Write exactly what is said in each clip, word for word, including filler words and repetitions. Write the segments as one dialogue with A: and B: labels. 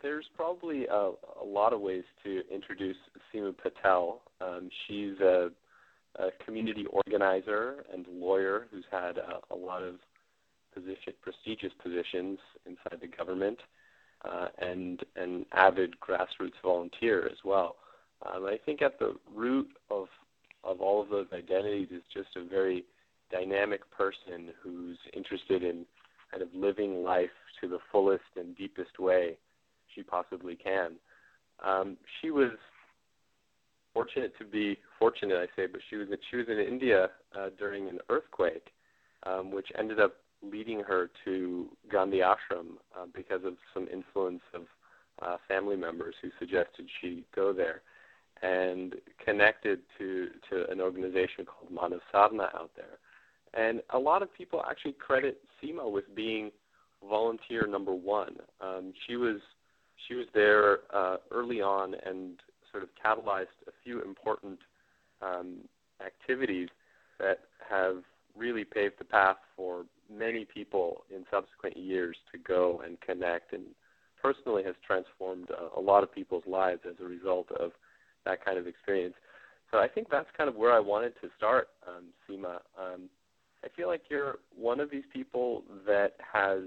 A: there's probably a, a lot of ways to introduce Seema Patel. Um, she's a, a community organizer and lawyer who's had a, a lot of position, prestigious positions inside the government, uh, and an avid grassroots volunteer as well. Um, I think at the root of of all of those identities is just a very dynamic person who's interested in kind of living life to the fullest and deepest way she possibly can. Um, she was fortunate to be fortunate, I say, but she was she was in India uh, during an earthquake, um, which ended up leading her to Gandhi Ashram uh, because of some influence of uh, family members who suggested she go there, and connected to, to an organization called Manav Sadhana out there. And a lot of people actually credit Seema with being volunteer number one. Um, she was she was there uh, early on and sort of catalyzed a few important um, activities that have really paved the path for many people in subsequent years to go and connect, and personally has transformed a, a lot of people's lives as a result of that kind of experience. So I think that's kind of where I wanted to start, um, Seema. Um, I feel like you're one of these people that has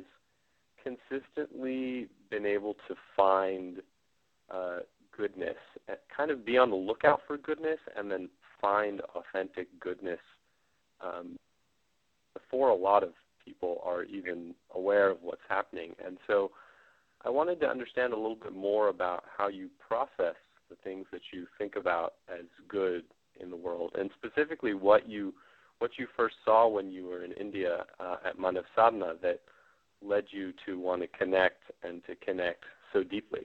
A: consistently been able to find uh, goodness, kind of be on the lookout for goodness, and then find authentic goodness um, before a lot of people are even aware of what's happening. And so I wanted to understand a little bit more about how you process the things that you think about as good in the world, and specifically what you what you first saw when you were in India uh, at Manav Sadhana that led you to want to connect and to connect so deeply.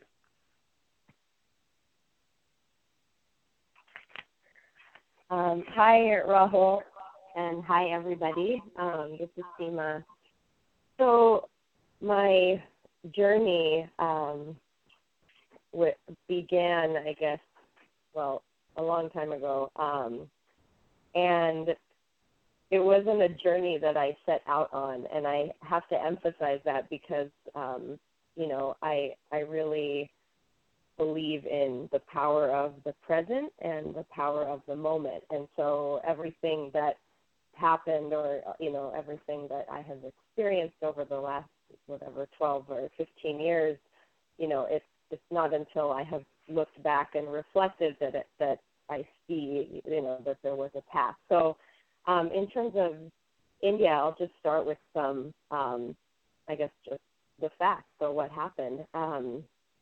B: Um, hi, Rahul, and hi, everybody. Um, this is Seema. So my journey um, w- began, I guess, well, a long time ago, um, and it wasn't a journey that I set out on, and I have to emphasize that because, um, you know, I I really believe in the power of the present and the power of the moment, and so everything that happened, or you know, everything that I have experienced over the last whatever twelve or fifteen years, you know, it's it's not until I have looked back and reflected that it, that I see, you know, that there was a path. So. Um, in terms of India, I'll just start with some, um, I guess, just the facts. So what happened? Um,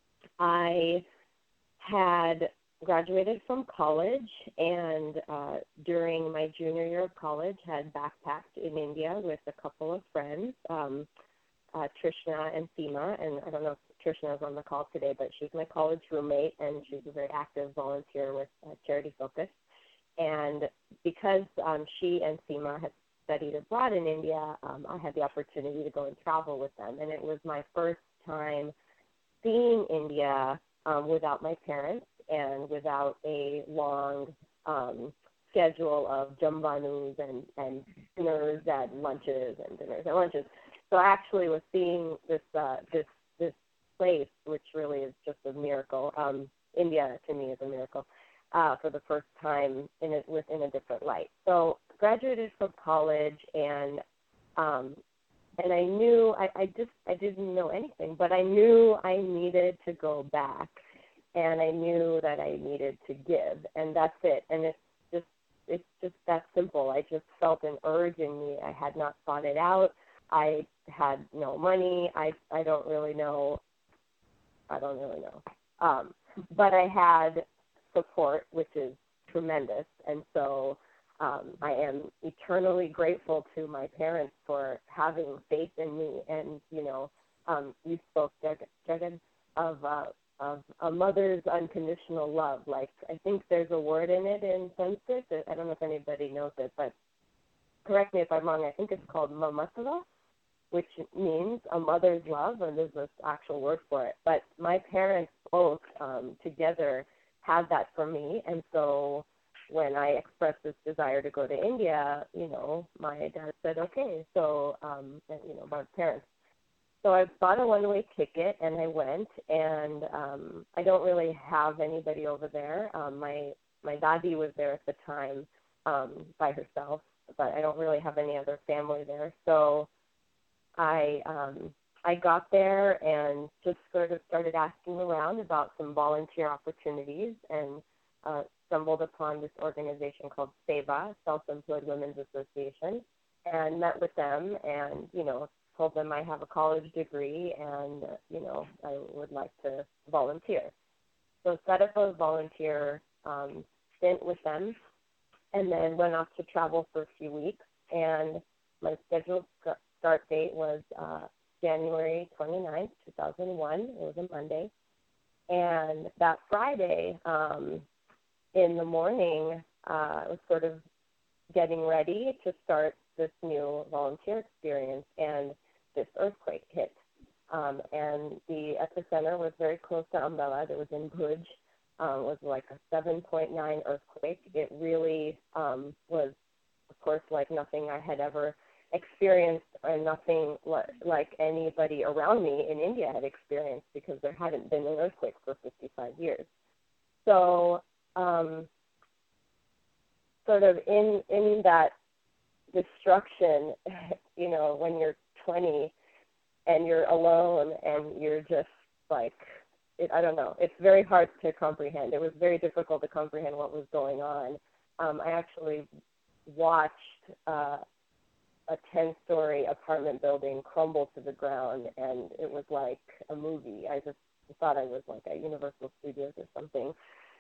B: I had graduated from college, and uh, during my junior year of college, had backpacked in India with a couple of friends, um, uh, Trishna and Seema. And I don't know if Trishna is on the call today, but she's my college roommate, and she's a very active volunteer with uh, Charity Focus. And because um, she and Seema had studied abroad in India, um, I had the opportunity to go and travel with them. And it was my first time seeing India um, without my parents and without a long um, schedule of jambanus and, and dinners at lunches and dinners at lunches. So I actually was seeing this uh, this this place, which really is just a miracle. Um, India, to me, is a miracle. Uh, for the first time in a, within a different light. So graduated from college, and um, and I knew I, I just I didn't know anything, but I knew I needed to go back, and I knew that I needed to give, and that's it. And it's just it's just that simple. I just felt an urge in me. I had not thought it out. I had no money. I I don't really know. I don't really know. Um, but I had support, which is tremendous, and so um, I am eternally grateful to my parents for having faith in me. And you know, um, you spoke, Jagan, of uh, of a mother's unconditional love. Like, I think there's a word in it in Sanskrit. I don't know if anybody knows it, but correct me if I'm wrong. I think it's called mamatva, which means a mother's love, and there's this actual word for it. But my parents both um, together had that for me, and so when I expressed this desire to go to India, you know, my dad said, okay, so, um, and, you know, my parents so I bought a one-way ticket, and I went, and um, I don't really have anybody over there. Um, my my daddy was there at the time um, by herself, but I don't really have any other family there. So I um, I got there and just sort of started asking around about some volunteer opportunities, and uh, stumbled upon this organization called SEVA, Self-Employed Women's Association, and met with them, and you know, told them I have a college degree and, uh, you know, I would like to volunteer. So set up a volunteer um, stint with them, and then went off to travel for a few weeks. And my scheduled start date was uh, January twenty-ninth, two thousand one. It was a Monday. And that Friday, um, in the morning, uh, I was sort of getting ready to start this new volunteer experience, and this earthquake hit. Um, and the epicenter was very close to Ambala. It was in Bhuj. Um, it was like a seven point nine earthquake. It really um, was, of course, like nothing I had ever experienced, or nothing li- like anybody around me in India had experienced, because there hadn't been an earthquake for fifty-five years. So um, sort of in, in that destruction, you know, when you're twenty and you're alone and you're just like, it, I don't know, it's very hard to comprehend. It was very difficult to comprehend what was going on. Um, I actually watched uh, a ten-story apartment building crumble to the ground, and it was like a movie. I just thought I was like at Universal Studios or something.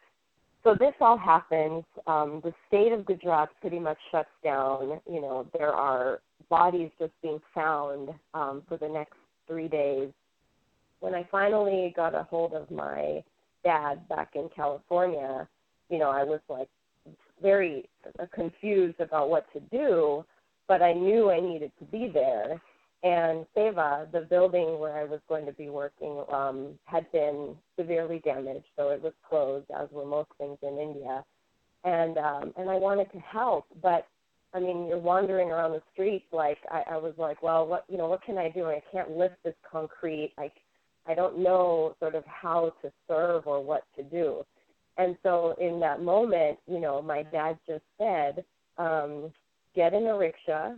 B: So this all happens. Um, the state of Gujarat pretty much shuts down. You know, there are bodies just being found um, for the next three days. When I finally got a hold of my dad back in California, you know, I was like very confused about what to do, but I knew I needed to be there. And SEVA, the building where I was going to be working, um, had been severely damaged, so it was closed, as were most things in India. And um, and I wanted to help, but I mean, you're wandering around the streets. Like I, I was like, well, what you know, what can I do? I can't lift this concrete. I, I don't know sort of how to serve or what to do. And so in that moment, you know, my dad just said, um, get in a rickshaw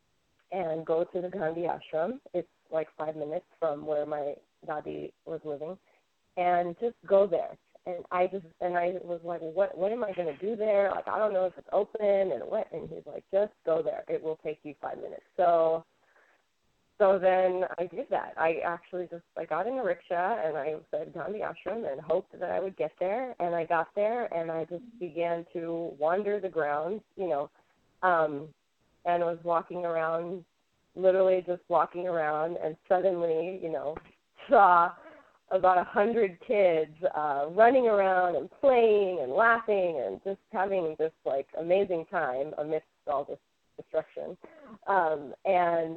B: and go to the Gandhi Ashram. It's like five minutes from where my daddy was living, and just go there. And I just, and I was like, what, what am I going to do there? Like, I don't know if it's open and what. And he's like, just go there. It will take you five minutes. So, so then I did that. I actually just, I got in a rickshaw and I said Gandhi Ashram and hoped that I would get there. And I got there and I just began to wander the grounds, you know, um, and was walking around, literally just walking around, and suddenly, you know, saw about a hundred kids uh, running around and playing and laughing and just having this, like, amazing time amidst all this destruction. Um, and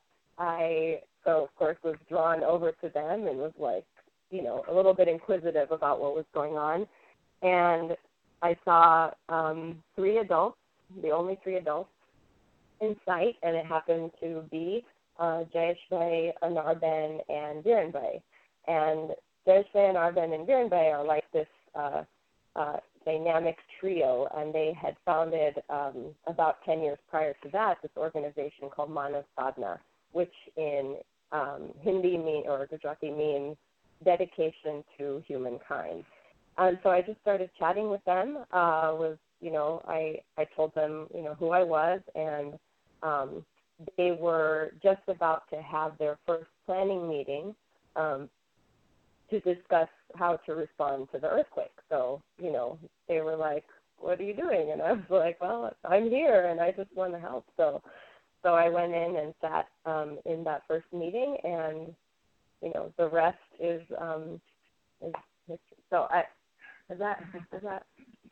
B: I, so, of course, was drawn over to them and was, like, you know, a little bit inquisitive about what was going on. And I saw um, three adults, the only three adults in sight, and it happened to be uh, Jayesh Bhai, Anarben, and Viren Bhai. And Jayesh Bhai, Anarben, and Viren Bhai are like this uh, uh, dynamic trio, and they had founded um, about ten years prior to that this organization called Manav Sadhana, which in um, Hindi mean, or Gujarati means dedication to humankind. And so I just started chatting with them. Uh, was you know I I told them you know who I was, and um, they were just about to have their first planning meeting um, to discuss how to respond to the earthquake. So you know they were like, "What are you doing?" And I was like, "Well, I'm here, and I just want to help." So so I went in and sat um, in that first meeting, and you know the rest is um, is history. So I. Is that, is that,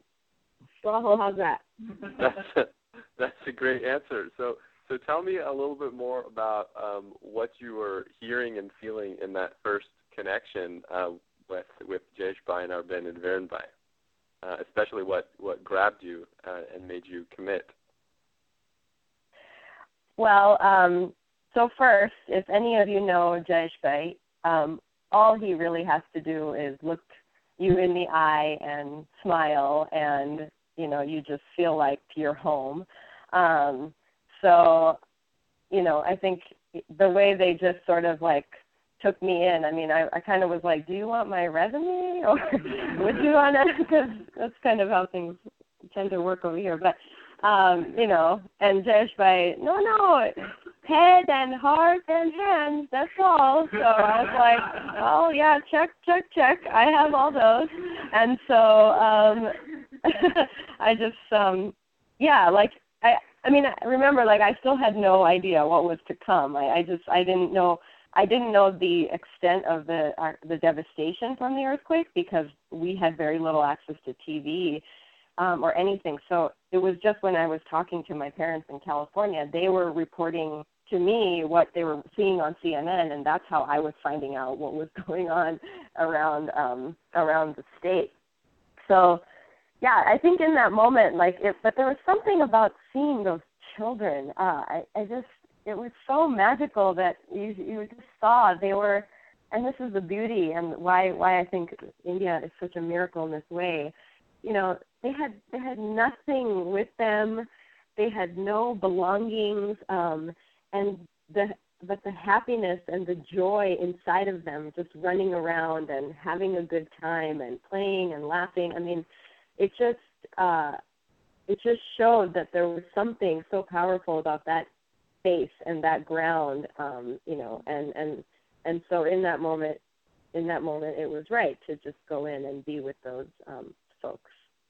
B: Rahul, how's that?
A: That's a, that's a great answer. So so tell me a little bit more about um, what you were hearing and feeling in that first connection uh, with with Jayesh Bhai, Anarben, and Viren Bhai, uh, especially what, what grabbed you uh, and made you commit.
B: Well, um, so first, if any of you know Jayeshbhai, um, all he really has to do is look you in the eye and smile, and you know you just feel like you're home. Um, so, you know, I think the way they just sort of like took me in, I mean, I, I kind of was like, do you want my resume, or would you want to? Because that's kind of how things tend to work over here. But um, you know, and Jayeshbhai, no, no, head and heart and hands, that's all. So I was like, oh, yeah, check, check, check. I have all those. And so um, I just, um, yeah, like, I, I mean, I remember, like, I still had no idea what was to come. I, I just, I didn't know, I didn't know the extent of the uh, the devastation from the earthquake, because we had very little access to T V. Um, or anything. So it was just when I was talking to my parents in California, they were reporting to me what they were seeing on C N N, and that's how I was finding out what was going on around um, around the state. So, yeah, I think in that moment, like, it, but there was something about seeing those children. Uh, I, I just, it was so magical that you you just saw they were, and this is the beauty and why why I think India is such a miracle in this way. You know, they had they had nothing with them. They had no belongings, um, and the but the happiness and the joy inside of them, just running around and having a good time and playing and laughing. I mean, it just uh, it just showed that there was something so powerful about that space and that ground, um, you know, and and and so in that moment, in that moment, it was right to just go in and be with those um, folks.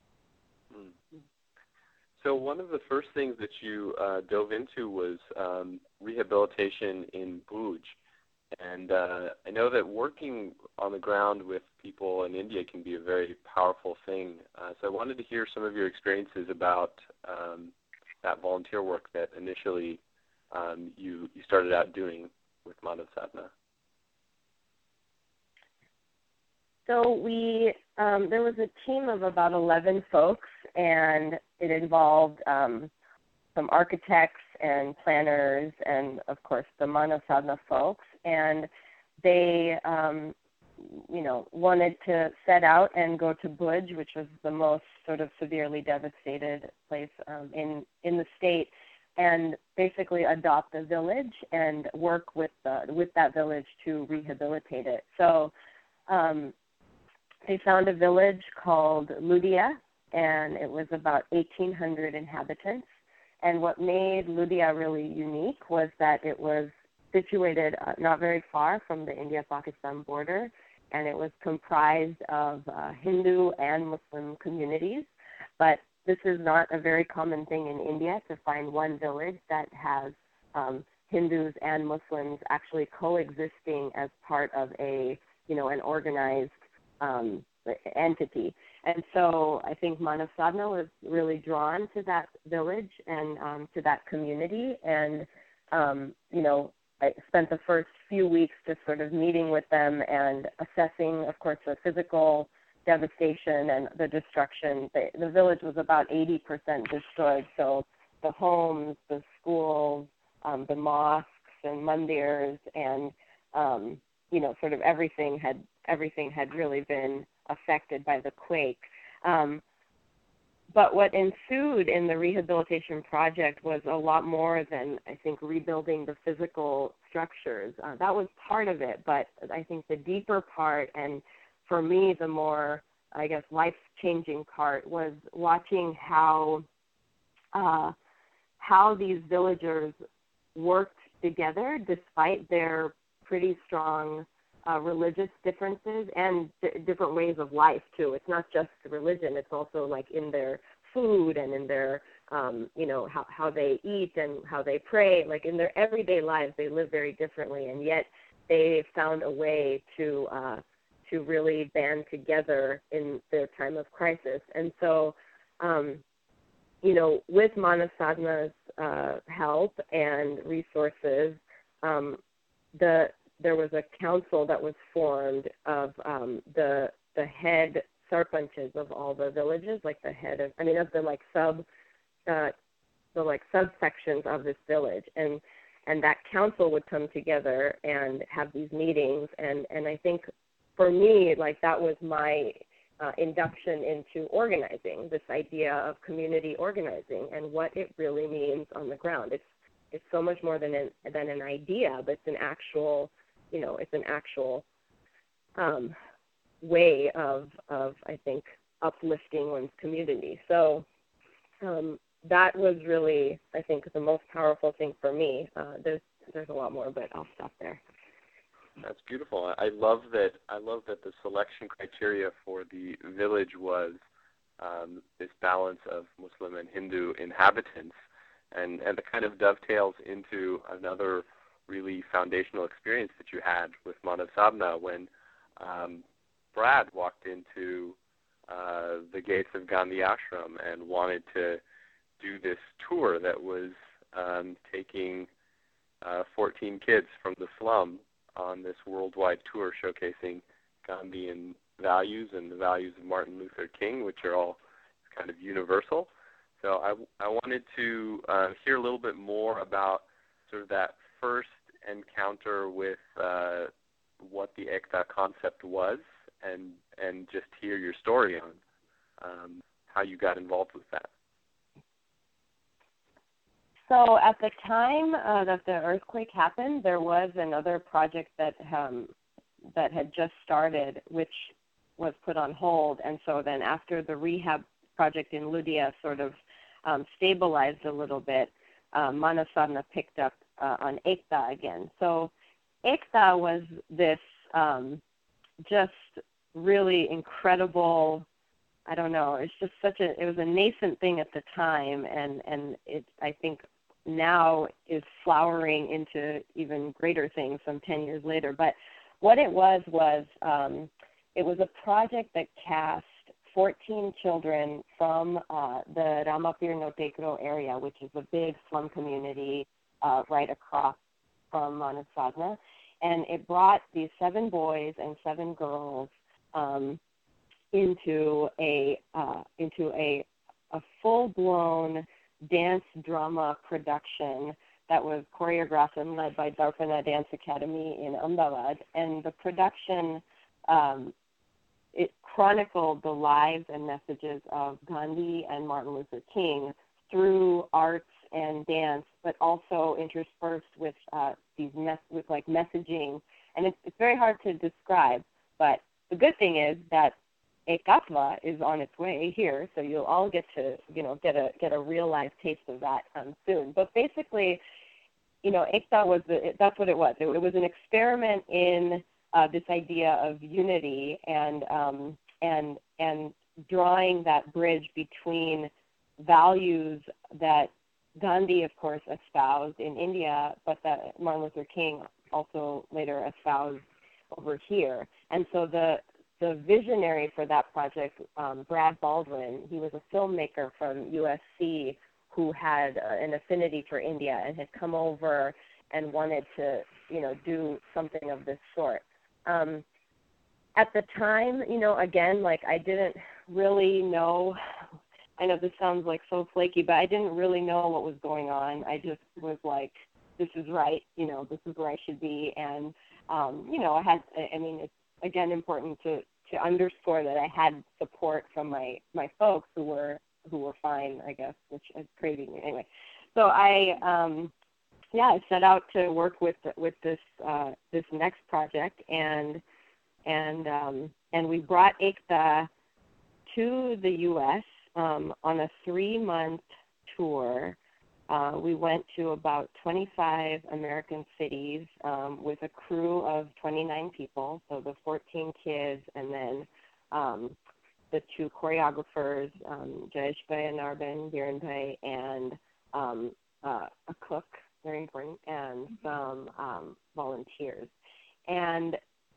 A: Mm. So one of the first things that you uh, dove into was um, rehabilitation in Bhuj. And uh, I know that working on the ground with people in India can be a very powerful thing. Uh, so I wanted to hear some of your experiences about um, that volunteer work that initially um, you, you started out doing with Manav Sadhana.
B: So we, um, there was a team of about eleven folks, and it involved um, some architects and planners and, of course, the Manav Sadhana folks. And they, um, you know, wanted to set out and go to Bhuj, which was the most sort of severely devastated place um, in, in the state, and basically adopt a village and work with the, with that village to rehabilitate it. So um, they found a village called Ludia, and it was about eighteen hundred inhabitants. And what made Ludia really unique was that it was situated uh, not very far from the India-Pakistan border, and it was comprised of uh, Hindu and Muslim communities. But this is not a very common thing in India, to find one village that has um, Hindus and Muslims actually coexisting as part of a, you know, an organized um, entity. And so I think Manav Sadhana was really drawn to that village and um, to that community. And, um, you know, I spent the first few weeks just sort of meeting with them and assessing, of course, the physical devastation and the destruction. The, the village was about eighty percent destroyed. So the homes, the schools, um, the mosques and mandirs, and, um, you know, sort of everything had everything had really been affected by the quake. Um, but what ensued in the rehabilitation project was a lot more than, I think, rebuilding the physical structures. Uh, that was part of it, but I think the deeper part, and for me the more, I guess, life-changing part, was watching how uh, how these villagers worked together despite their pretty strong Uh, religious differences and d- different ways of life too. It's not just religion; it's also like in their food and in their, um, you know, how how they eat and how they pray. Like in their everyday lives, they live very differently, and yet they found a way to uh, to really band together in their time of crisis. And so, um, you know, with Manav Sadhana's uh, help and resources, um, the there was a council that was formed of um, the the head sarpanches of all the villages, like the head of, I mean, of the like sub, uh, the like subsections of this village, and and that council would come together and have these meetings. And, and I think for me, like that was my uh, induction into organizing, this idea of community organizing and what it really means on the ground. It's it's so much more than an, than an idea, but it's an actual, you know, it's an actual um, way of, of, I think, uplifting one's community. So um, that was really, I think, the most powerful thing for me. Uh, there's there's a lot more, but I'll stop there.
A: That's beautiful. I love that. I love that the selection criteria for the village was um, this balance of Muslim and Hindu inhabitants, and and it kind of dovetails into another really foundational experience that you had with Manav Sadhana when um, Brad walked into uh, the gates of Gandhi Ashram and wanted to do this tour that was um, taking uh, fourteen kids from the slum on this worldwide tour showcasing Gandhian values and the values of Martin Luther King, which are all kind of universal. So I, I wanted to uh, hear a little bit more about sort of that first encounter with uh, what the Ekta concept was, and and just hear your story on um, how you got involved with that.
B: So at the time uh, that the earthquake happened, there was another project that um, that had just started, which was put on hold. And so then after the rehab project in Ludia sort of um, stabilized a little bit, uh, Manav Sadhana picked up uh, on Ekta again. So Ekta was this um, just really incredible, I don't know, it's just such a, it was a nascent thing at the time, and, and it, I think, now is flowering into even greater things some ten years later. But what it was was um, it was a project that cast fourteen children from uh, the Ramapur Notekro area, which is a big slum community uh, right across from Manav Sadhana. And it brought these seven boys and seven girls um, into a uh, into a a full-blown dance drama production that was choreographed and led by Darpana Dance Academy in Ahmedabad. And the production, um, it chronicled the lives and messages of Gandhi and Martin Luther King through arts and dance, but also interspersed with uh, these mes- with like messaging. And it's, it's very hard to describe, but the good thing is that Ekatva is on its way here, so you'll all get to, you know, get a get a real life taste of that um, soon. But basically, you know, Ekta was the, that's what it was. It, it was an experiment in uh, this idea of unity and um, and and drawing that bridge between values that Gandhi, of course, espoused in India, but that Martin Luther King also later espoused over here. And so the The visionary for that project, um, Brad Baldwin, he was a filmmaker from U S C who had uh, an affinity for India and had come over and wanted to, you know, do something of this sort. Um, at the time, you know, again, like I didn't really know, I know this sounds like so flaky, but I didn't really know what was going on. I just was like, this is right, you know, this is where I should be. And, um, you know, I had, I mean, it's, again, important to, to underscore that I had support from my, my folks who were who were fine, I guess, which is crazy anyway. So I, um, yeah, I set out to work with with this uh, this next project, and and um, and we brought Ekta to the U S um, on a three month tour. Uh, we went to about twenty-five American cities um, with a crew of twenty-nine people, so the fourteen kids, and then um, the two choreographers, um, Jayesh Bhai and Arben Biren Bhai, and um, uh, a cook, very important, and some um, volunteers. And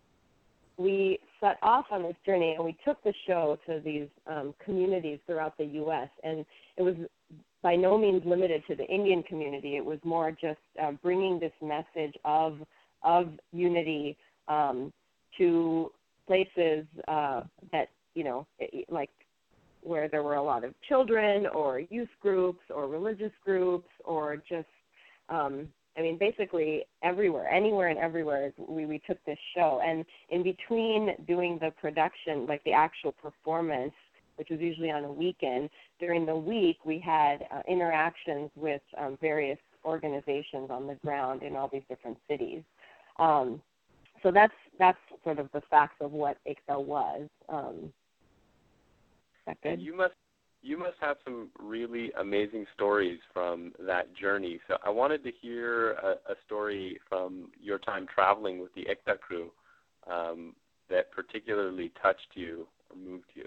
B: we set off on this journey, and we took the show to these um, communities throughout the U S, and it was by no means limited to the Indian community. It was more just uh, bringing this message of of unity um, to places uh, that, you know, like where there were a lot of children or youth groups or religious groups or just, um, I mean, basically everywhere, anywhere and everywhere, we, we took this show. And in between doing the production, like the actual performance, which was usually on a weekend, during the week we had uh, interactions with um, various organizations on the ground in all these different cities. Um, so that's that's sort of the facts of what I C T A was. Um, is that good?
A: And you must you must have some really amazing stories from that journey. So I wanted to hear a, a story from your time traveling with the I C T A crew um, that particularly touched you or moved you.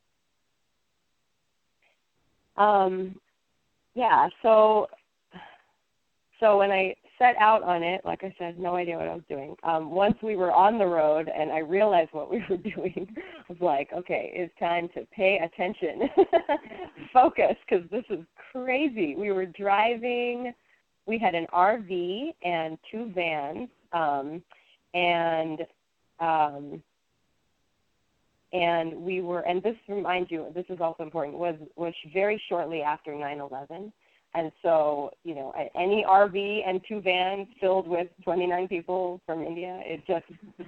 B: Um, yeah, so so when I set out on it, like I said, no idea what I was doing. Um, once we were on the road and I realized what we were doing, I was like, okay, it's time to pay attention, focus, because this is crazy. We were driving, we had an R V and two vans, um, and um, And we were, and this reminds you, this is also important, was was very shortly after nine eleven. And so, you know, any R V and two vans filled with twenty-nine people from India, it just,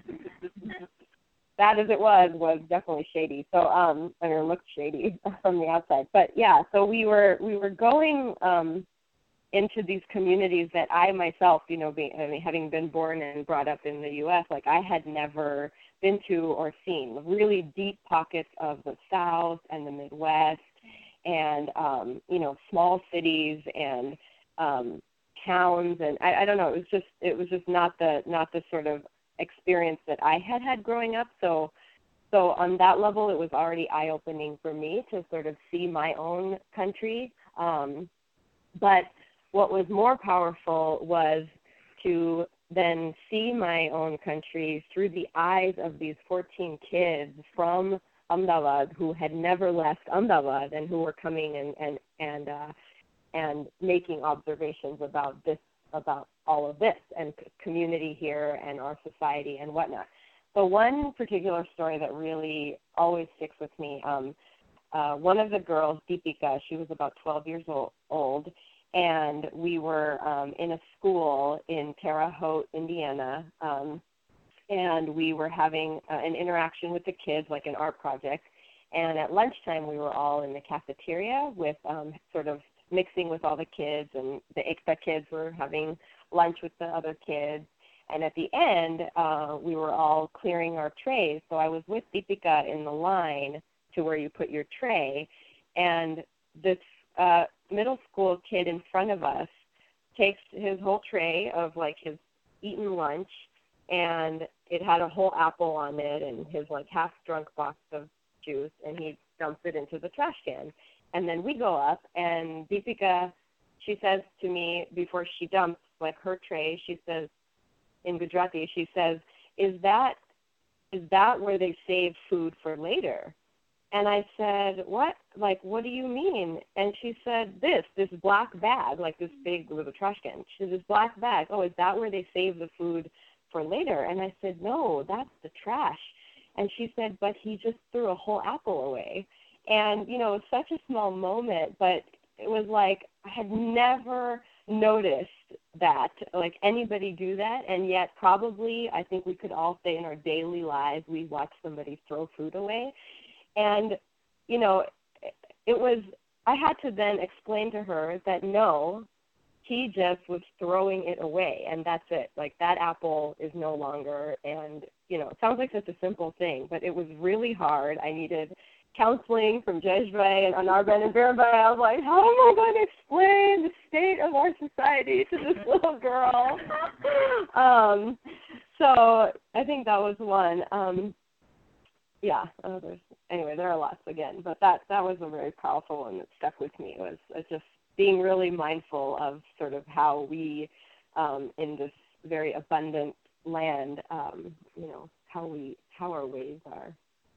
B: bad as it was, was definitely shady. So, um, I mean, it looked shady from the outside. But yeah, so we were we were going um, into these communities that I myself, you know, being, I mean, having been born and brought up in the U S, like I had never been to or seen, really deep pockets of the South and the Midwest, and um, you know, small cities and um, towns, and I, I don't know. It was just it was just not the not the sort of experience that I had had growing up. So so on that level, it was already eye-opening for me to sort of see my own country. Um, but what was more powerful was to then see my own country through the eyes of these fourteen kids from Ahmedabad who had never left Ahmedabad and who were coming and and and uh, and making observations about this, about all of this and community here and our society and whatnot. So one particular story that really always sticks with me. Um, uh, one of the girls, Deepika, she was about twelve years old. old And we were um, in a school in Terre Haute, Indiana, um, and we were having uh, an interaction with the kids, like an art project. And at lunchtime, we were all in the cafeteria with um, sort of mixing with all the kids, and the I C T A kids were having lunch with the other kids. And at the end, uh, we were all clearing our trays. So I was with Deepika in the line to where you put your tray, and this uh, middle school kid in front of us takes his whole tray of like his eaten lunch, and it had a whole apple on it and his like half drunk box of juice, and he dumps it into the trash can. And then we go up, and Deepika, she says to me before she dumps like her tray, she says in Gujarati, she says, is that is that where they save food for later? And I said, what? Like, what do you mean? And she said, this, this black bag, like this big with a trash can. She said, this black bag, oh, is that where they save the food for later? And I said, no, that's the trash. And she said, but he just threw a whole apple away. And, you know, it was such a small moment, but it was like I had never noticed that, like anybody do that, and yet probably I think we could all say in our daily lives we watch somebody throw food away. And, you know, it was, I had to then explain to her that no, he just was throwing it away, and that's it. Like, that apple is no longer, and, you know, it sounds like such a simple thing, but it was really hard. I needed counseling from Jeshbhai and Anarben and Birenbhai. I was like, how am I going to explain the state of our society to this little girl? um, so I think that was one. Um, yeah, uh, there's, anyway, there are lots again, but that, that was a very powerful one that stuck with me. It was uh, just being really mindful of sort of how we, um, in this very abundant land, um, you know, how we, how our ways are.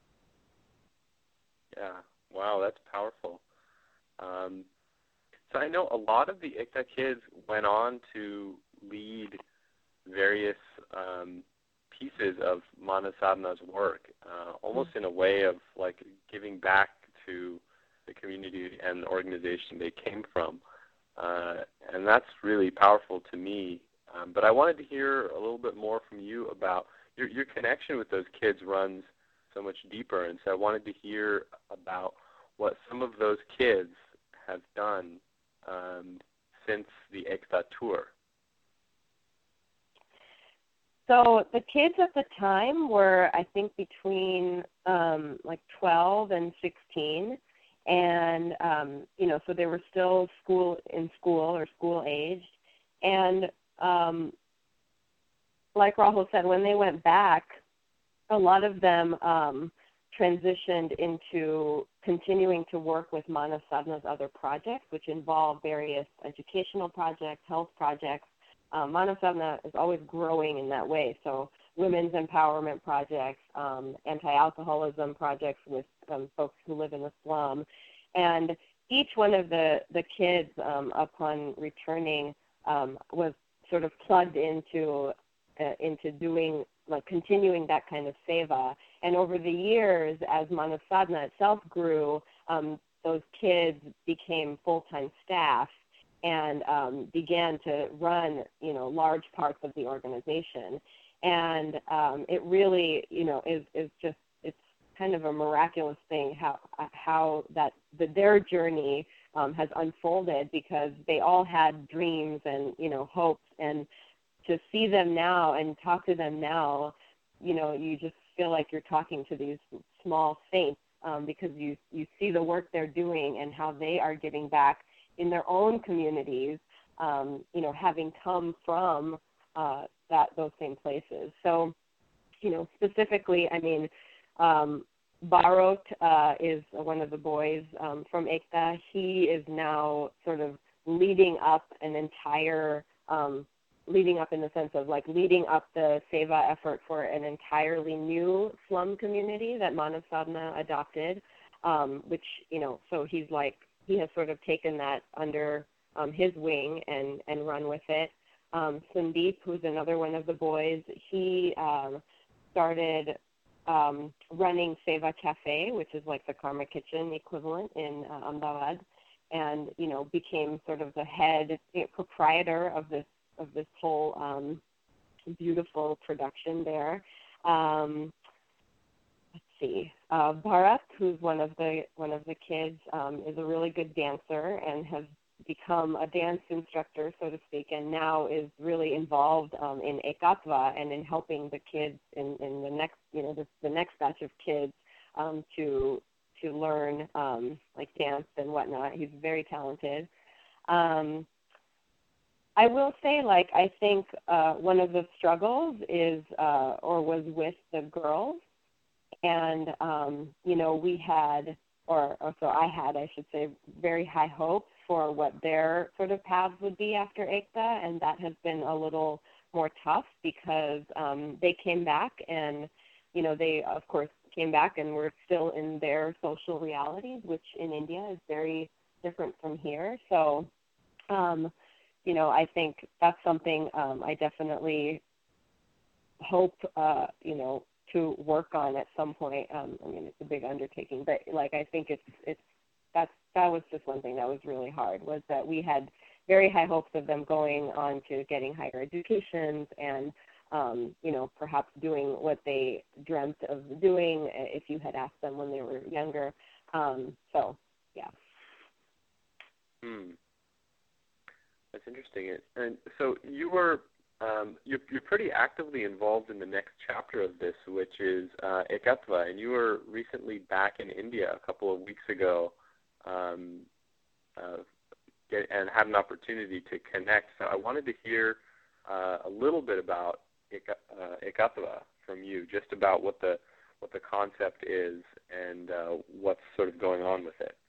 A: Yeah, wow, that's powerful. Um, so I know a lot of the I C T A kids went on to lead various um, pieces of Mana Sadhana's work, uh, almost in a way of like giving back to the community and the organization they came from. Uh, and that's really powerful to me. Um, but I wanted to hear a little bit more from you about your, your connection with those kids runs so much deeper, and so I wanted to hear about what some of those kids have done um, since the Ekta tour.
B: So the kids at the time were, I think, between um, like twelve and sixteen, and um, you know, so they were still school in school or school aged, and um, like Rahul said, when they went back, a lot of them um, transitioned into continuing to work with Manav Sadhana's other projects, which involve various educational projects, health projects. Um, Manav Sadhana is always growing in that way. So women's empowerment projects, um, anti-alcoholism projects with um, folks who live in the slum. And each one of the, the kids, um, upon returning, um, was sort of plugged into uh, into doing, like continuing that kind of seva. And over the years, as Manav Sadhana itself grew, um, those kids became full-time staff and um, began to run, you know, large parts of the organization. And um, it really, you know, is, is just, it's kind of a miraculous thing how how that the, their journey um, has unfolded, because they all had dreams and, you know, hopes. And to see them now and talk to them now, you know, you just feel like you're talking to these small saints, um, because you, you see the work they're doing and how they are giving back in their own communities, um, you know, having come from uh, that those same places. So, you know, specifically, I mean, um, Bharot uh, is one of the boys um, from Ekta. He is now sort of leading up an entire, um, leading up in the sense of like leading up the seva effort for an entirely new slum community that Manav Sadhana adopted, um, which, you know, so he's like, he has sort of taken that under um, his wing and, and run with it. Um, Sandeep, who's another one of the boys, he um, started um, running Seva Cafe, which is like the Karma Kitchen equivalent in uh, Ahmedabad, and, you know, became sort of the head you know, proprietor of this of this whole um, beautiful production there. Um, let's see, uh, Bharat, who's one of the one of the kids, um, is a really good dancer and has become a dance instructor, so to speak, and now is really involved um, in Ekatva and in helping the kids in, in the next, you know, the, the next batch of kids um, to to learn um, like dance and whatnot. He's very talented. Um, I will say, like, I think uh, one of the struggles is, uh, or was with the girls, and, um, you know, we had, or, or so I had, I should say, very high hopes for what their sort of paths would be after Ekta, and that has been a little more tough because um, they came back and, you know, they, of course, came back and were still in their social realities, which in India is very different from here. So, um, you know, I think that's something um, I definitely hope, uh, you know, to work on at some point. Um, I mean, it's a big undertaking, but like I think it's it's that's that was just one thing that was really hard, was that we had very high hopes of them going on to getting higher educations and, um, you know, perhaps doing what they dreamt of doing if you had asked them when they were younger. Um, so, yeah.
A: Hmm. That's interesting. And so you were um, you're, you're pretty actively involved in the next chapter of this, which is uh, Ekatva, and you were recently back in India a couple of weeks ago, um, uh, get, and had an opportunity to connect. So I wanted to hear uh, a little bit about uh, Ekatva from you, just about what the what the concept is and uh, what's sort of going on with it.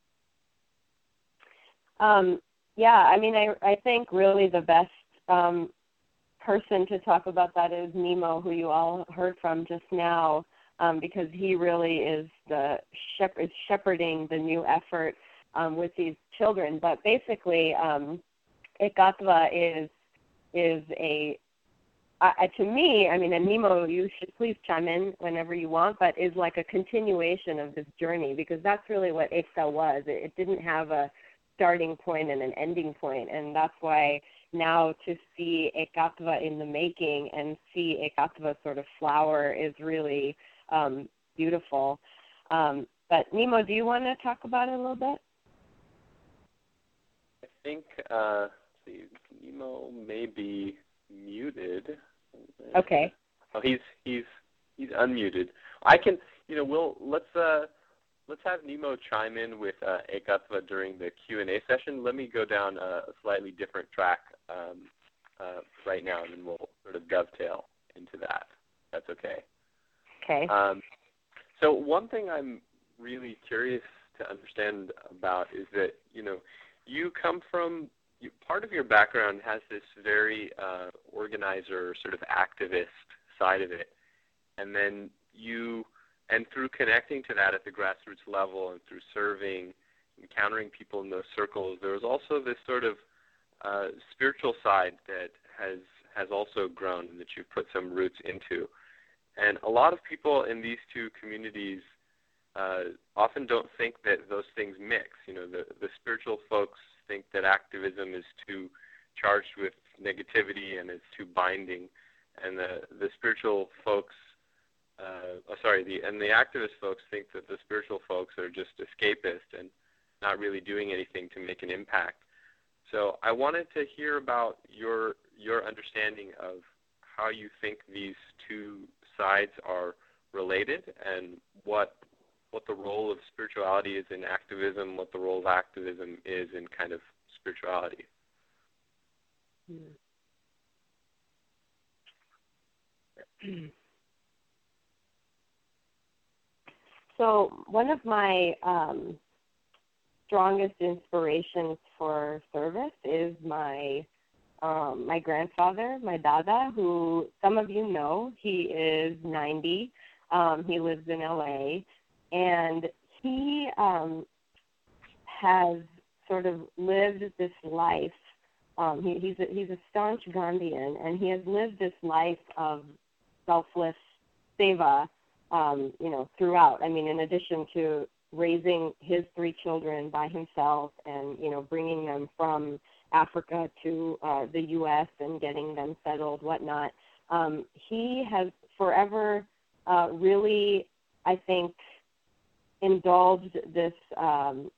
B: Um, Yeah, I mean, I I think really the best um, person to talk about that is Nemo, who you all heard from just now, um, because he really is the shep- is shepherding the new effort um, with these children. But basically, um, Ekatva is is a uh, to me, I mean, and Nemo, you should please chime in whenever you want, but is like a continuation of this journey, because that's really what Ekta was. It, it didn't have a starting point and an ending point, and that's why now to see Ekatva in the making and see Ekatva sort of flower is really um, beautiful. Um, but Nemo, do you want to talk about it a little bit?
A: I think uh, let's see, Nemo may be muted.
B: Okay.
A: Oh, he's he's he's unmuted. I can, you know, we'll let's uh, let's have Nemo chime in with uh, Ekatva during the Q and A session. Let me go down a slightly different track um, uh, right now, and then we'll sort of dovetail into that. That's okay.
B: Okay.
A: Um, so one thing I'm really curious to understand about is that, you know, you come from, you, part of your background has this very uh, organizer, sort of activist side of it, and then you, and through connecting to that at the grassroots level and through serving, encountering people in those circles, there was also this sort of uh, spiritual side that has has also grown and that you've put some roots into. And a lot of people in these two communities uh, often don't think that those things mix. You know, the, the spiritual folks think that activism is too charged with negativity and is too binding, and the, the spiritual folks, uh, oh, sorry, the and the activist folks think that the spiritual folks are just escapist and not really doing anything to make an impact. So I wanted to hear about your your understanding of how you think these two sides are related and what what the role of spirituality is in activism, what the role of activism is in kind of spirituality.
B: So one of my um, strongest inspirations for service is my um, my grandfather, my dada, who some of you know. He is ninety. Um, he lives in L A, and he um, has sort of lived this life. Um, he, he's a, he's a staunch Gandhian, and he has lived this life of selfless seva, um, you know, throughout. I mean, in addition to raising his three children by himself and, you know, bringing them from Africa to uh, the U S and getting them settled, whatnot, um, he has forever uh, really, I think, indulged this um,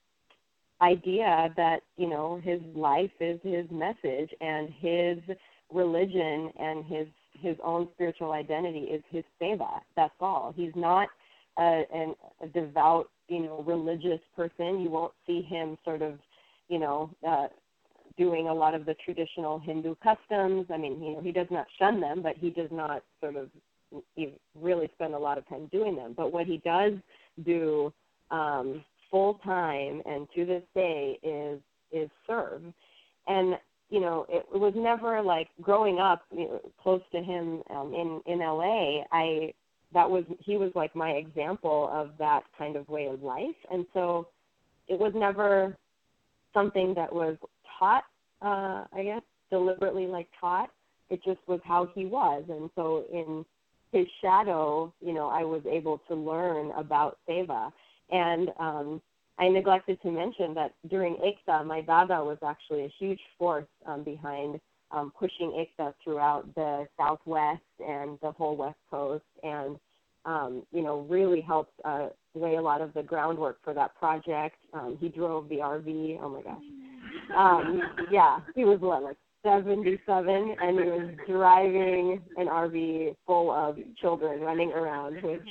B: idea that, you know, his life is his message and his religion and his his own spiritual identity is his seva. That's all. He's not a, an, a devout, you know, religious person. You won't see him sort of, you know, uh, doing a lot of the traditional Hindu customs. I mean, you know, he does not shun them, but he does not sort of really spend a lot of time doing them. But what he does do um, full time and to this day is is serve. And you know, it, it was never like growing up, you know, close to him um, in in L A. I that was he was like my example of that kind of way of life, and so it was never something that was taught, uh, I guess, deliberately like taught. It just was how he was, and so in his shadow, you know, I was able to learn about seva. And um, I neglected to mention that during Ekta, my dada was actually a huge force um, behind um, pushing Ekta throughout the Southwest and the whole West Coast, and um, you know, really helped uh, lay a lot of the groundwork for that project. Um, he drove the R V. Oh my gosh, um, yeah, he was what, like seventy-seven, and he was driving an R V full of children running around, which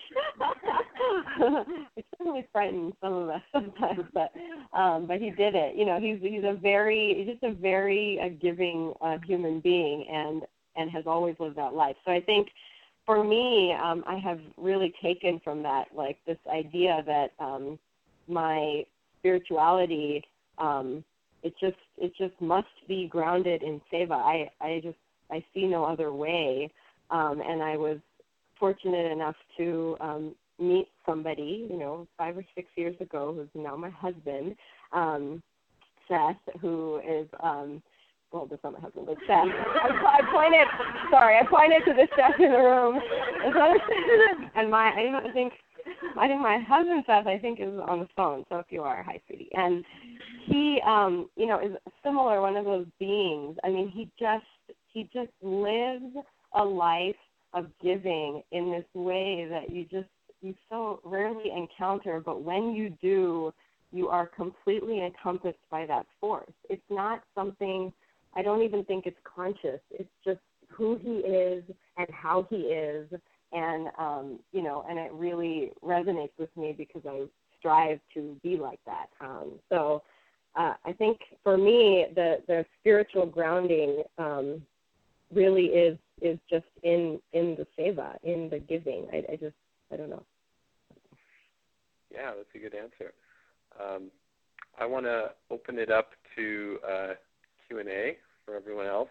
B: it certainly frightened some of us sometimes. But um, but he did it. You know, he's he's a very he's just a very uh, giving uh, human being, and and has always lived that life. So I think for me, um, I have really taken from that like this idea that um, my spirituality. Um, It just it just must be grounded in seva. I, I just I see no other way. Um, and I was fortunate enough to um, meet somebody, you know, five or six years ago, who's now my husband, um, Seth, who is um, well, that's not my husband, but Seth. I, I pointed sorry, I pointed to the Seth in the room, and my I don't think I think my husband Seth I think is on the phone. So if you are, hi, sweetie. And he, um, you know, is similar, one of those beings. I mean, he just he just lives a life of giving in this way that you just you so rarely encounter. But when you do, you are completely encompassed by that force. It's not something, I don't even think it's conscious. It's just who he is and how he is. And, um, you know, and it really resonates with me because I strive to be like that. Um, so uh, I think for me, the, the spiritual grounding um, really is is just in, in the seva, in the giving. I, I just, I don't know.
A: Yeah, that's a good answer. Um, I want to open it up to uh, Q and A for everyone else.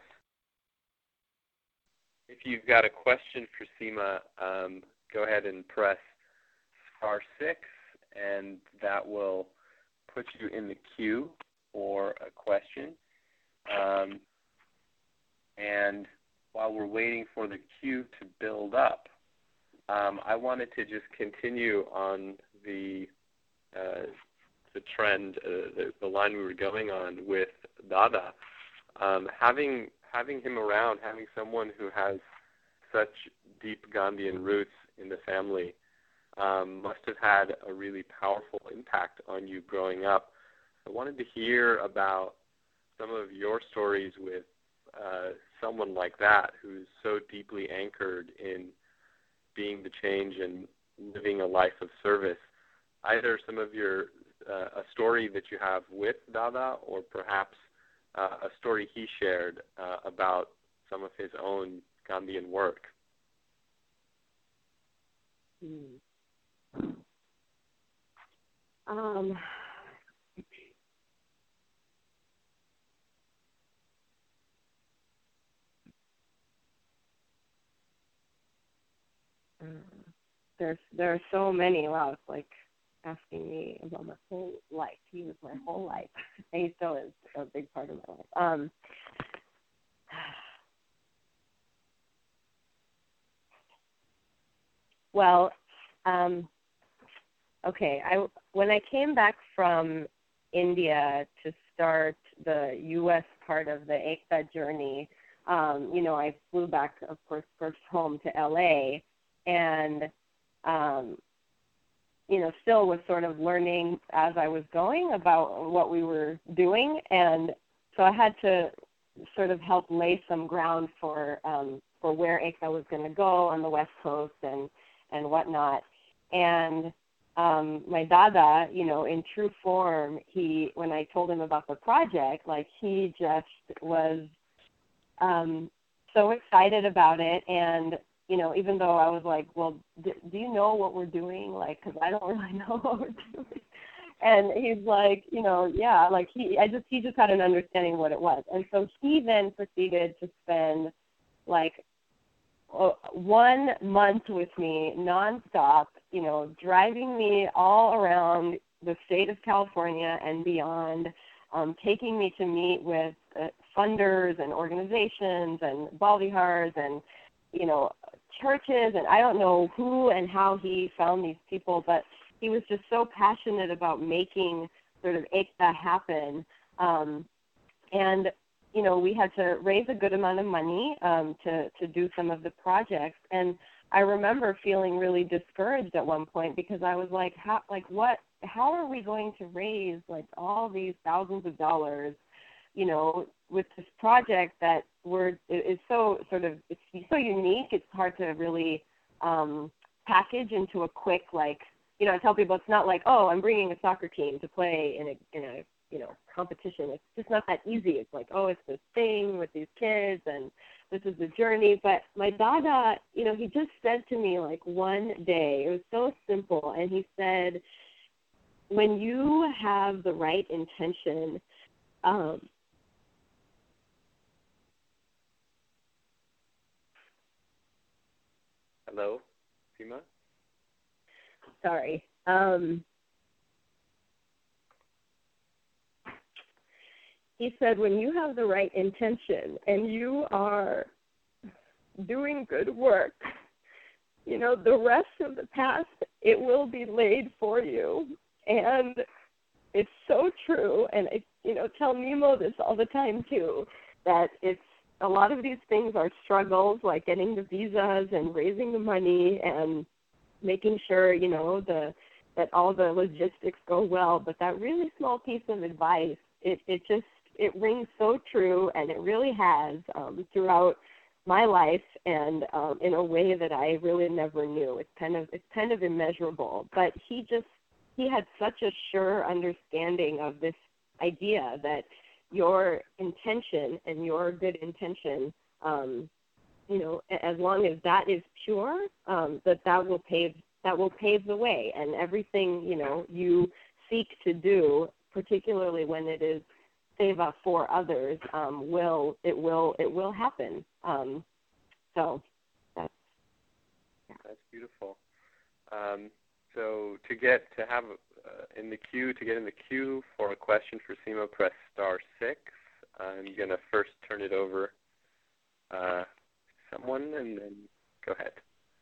A: If you've got a question for Seema, um, go ahead and press star six, and that will put you in the queue for a question. Um, and while we're waiting for the queue to build up, um, I wanted to just continue on the uh, the trend, uh, the, the line we were going on with Dada. Um, having having him around, having someone who has such deep Gandhian roots in the family um, must have had a really powerful impact on you growing up. I wanted to hear about some of your stories with uh, someone like that who's so deeply anchored in being the change and living a life of service. Either some of your, uh, a story that you have with Dada, or perhaps uh, a story he shared uh, about some of his own Gandhian work.
B: Hmm. Um, there's there are so many. Wow, it's like asking me about my whole life. He was my whole life, and he still is a big part of my life. Um, well, um, okay. I when I came back from India to start the U S part of the Ekta journey, um, you know, I flew back, of course, first home to L A, and um, you know, still was sort of learning as I was going about what we were doing, and so I had to sort of help lay some ground for um, for where Ekta was going to go on the West Coast and and whatnot. And um, my Dada, you know, in true form, he when I told him about the project, like he just was um, so excited about it. And you know, even though I was like, well, do, do you know what we're doing? Like, because I don't really know what we're doing. And he's like, you know, yeah, like he, I just, he just had an understanding what it was. And so he then proceeded to spend like uh, one month with me nonstop, you know, driving me all around the state of California and beyond, um, taking me to meet with uh, funders and organizations and Balvihars and, you know, churches, and I don't know who and how he found these people, but he was just so passionate about making sort of Ekta happen. Um, and, you know, we had to raise a good amount of money um, to, to do some of the projects. And I remember feeling really discouraged at one point because I was like, how, like what, how are we going to raise like all these thousands of dollars, you know, with this project that we're, is so sort of, it's so unique, it's hard to really um, package into a quick, like, you know, I tell people it's not like, oh, I'm bringing a soccer team to play in a, in a, you know, competition. It's just not that easy. It's like, oh, it's this thing with these kids and this is the journey. But my Dada, you know, he just said to me like one day, it was so simple, and he said, when you have the right intention, um,
A: Hello, Seema?
B: Sorry. Um, he said, when you have the right intention and you are doing good work, you know, the rest of the path, it will be laid for you. And it's so true, and I, you know, tell Nemo this all the time too, that it's a lot of these things are struggles, like getting the visas and raising the money and making sure, you know, the that all the logistics go well. But that really small piece of advice, it it just it rings so true, and it really has um, throughout my life, and um, in a way that I really never knew. It's kind of it's kind of immeasurable. But he just he had such a sure understanding of this idea that your intention and your good intention, um, you know, as long as that is pure, um, that that will pave that will pave the way, and everything, you know, you seek to do, particularly when it is seva for others, um, will it will it will happen. Um, so that's yeah.
A: That's beautiful. Um, so to get to have uh, in the queue to get in the queue for a question for Seema, press star six. I'm gonna first turn it over uh, to someone, and then go ahead.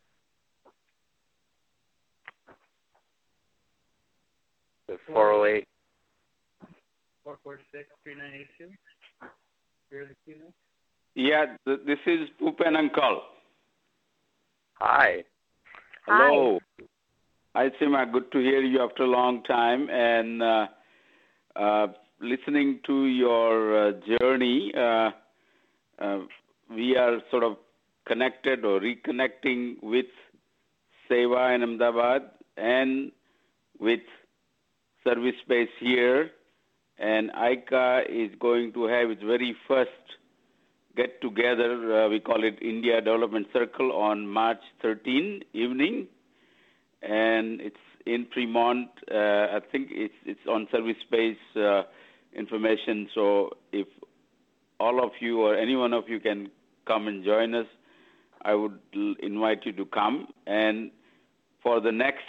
A: So four oh eight.
C: four four six, three nine eight two. You're the queue next?
D: Yeah, th- this is Bhupen Uncle.
A: Hi.
D: Hello. Hi, Seema. Good to hear you after a long time. And uh, uh, listening to your uh, journey, uh, uh, we are sort of connected or reconnecting with Seva in Ahmedabad and with Service Space here. And I C A is going to have its very first get-together, uh, we call it India Development Circle, on March thirteenth evening. And it's in Fremont. Uh, I think it's it's on Service Space uh, information. So if all of you or any one of you can come and join us, I would l- invite you to come. And for the next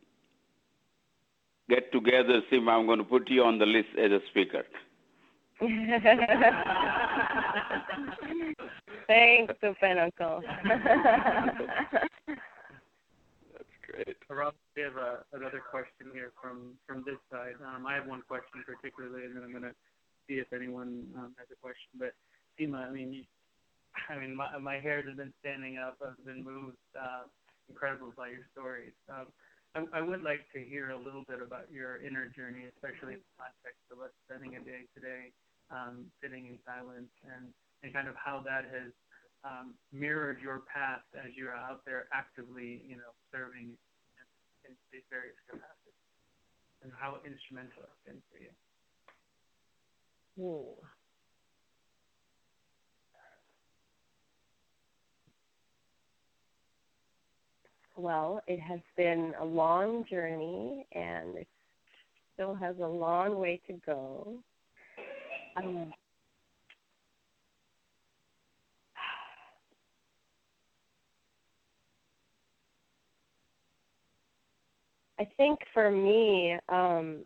D: get-together, Sim, I'm going to put you on the list as a speaker.
B: Thanks, Bhupen Uncle.
A: That's great.
C: Rob, we have uh, another question here from, from this side. Um, I have one question particularly, and then I'm going to see if anyone um, has a question. But Seema, I mean, you, I mean, my, my hairs have been standing up. I've been moved, uh, incredible by your stories. Um, I, I would like to hear a little bit about your inner journey, especially in the context of us spending a day today um, sitting in silence, and, and kind of how that has um, mirrored your path as you're out there actively, you know, serving in, in these various capacities, and how instrumental it's been for you.
B: Ooh. Well, it has been a long journey, and it still has a long way to go. Um, I think for me, um,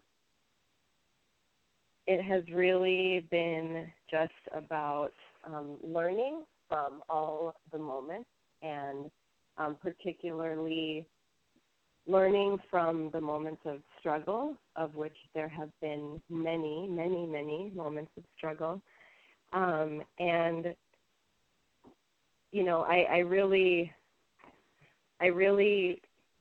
B: it has really been just about um, learning from all the moments, and um, particularly learning from the moments of struggle, of which there have been many, many, many moments of struggle. Um, and, you know, I, I really, I really,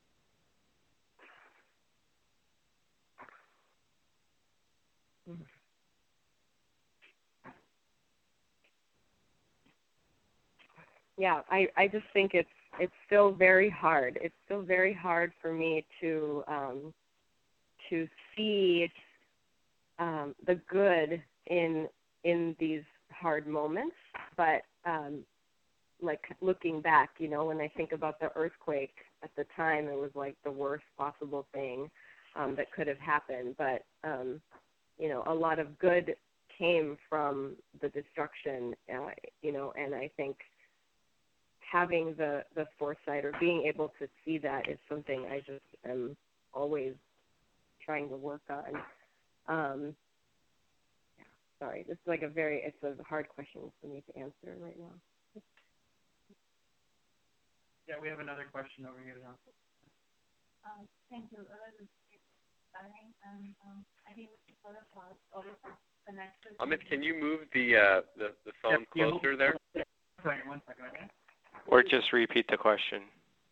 B: yeah, I, I just think it's it's still very hard. It's still very hard for me to um, to see um, the good in in these hard moments. But um, like looking back, you know, when I think about the earthquake at the time, it was like the worst possible thing um, that could have happened. But um, you know, a lot of good came from the destruction, uh, you know, and I think having the, the foresight or being able to see that is something I just am always trying to work on. Um, yeah, sorry, this is like a very, it's a hard question for me to answer right now.
C: Yeah, we have another question over here now.
E: Uh, thank you. Uh,
A: Amit, can you move the uh, the, the phone
C: Yep,
A: closer there?
C: Sorry, one second. Okay?
E: Or just repeat the question.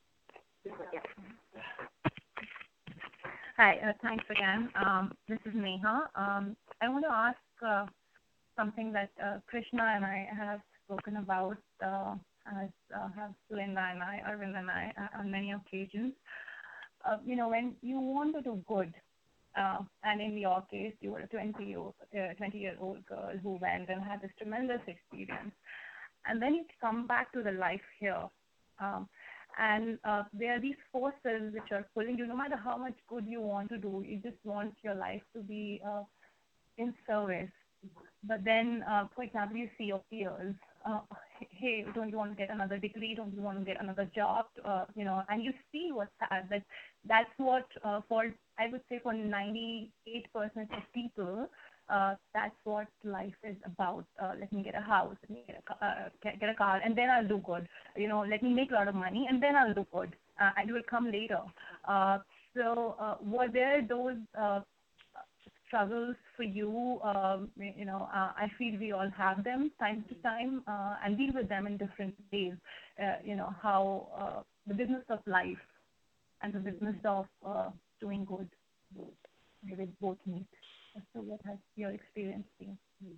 F: Hi, uh, thanks again. Um, this is Neha. Um, I want to ask uh, something that uh, Krishna and I have spoken about, uh, as uh, have Linda and I, Arvind and I, uh, on many occasions. Uh, you know, when you want to do good, uh, and in your case, you were a twenty-year-old girl who went and had this tremendous experience, and then you come back to the life here. Um, And uh, there are these forces which are pulling you. No matter how much good you want to do, you just want your life to be uh, in service. But then, uh, for example, you see your peers. Uh, hey, don't you want to get another degree? Don't you want to get another job? Uh, you know, and you see what's that. That that's what uh, for I would say for ninety-eight percent of people. Uh, that's what life is about. Uh, let me get a house, let me get a, uh, get, get a car, and then I'll do good. You know, let me make a lot of money, and then I'll do good. Uh, and it will come later. Uh, so uh, were there those uh, struggles for you? Um, you know, uh, I feel we all have them time to time, uh, and deal with them in different ways. Uh, you know, how uh, the business of life and the business of uh, doing good, they will both meet. So what has your experience been?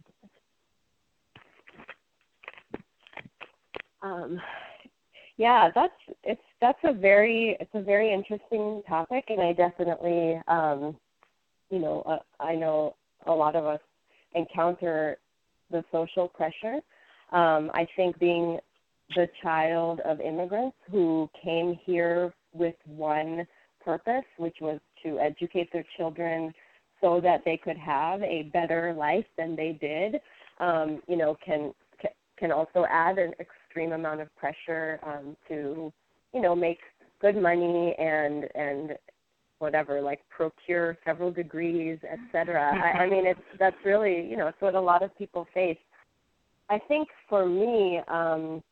B: Um, yeah, that's it's that's a very it's a very interesting topic, and I definitely um, you know uh, I know a lot of us encounter the social pressure. Um, I think being the child of immigrants who came here with one purpose, which was to educate their children so that they could have a better life than they did, um, you know, can can also add an extreme amount of pressure um, to, you know, make good money and and whatever, like procure several degrees, et cetera. I, I mean, it's that's really, you know, it's what a lot of people face. I think for me, um,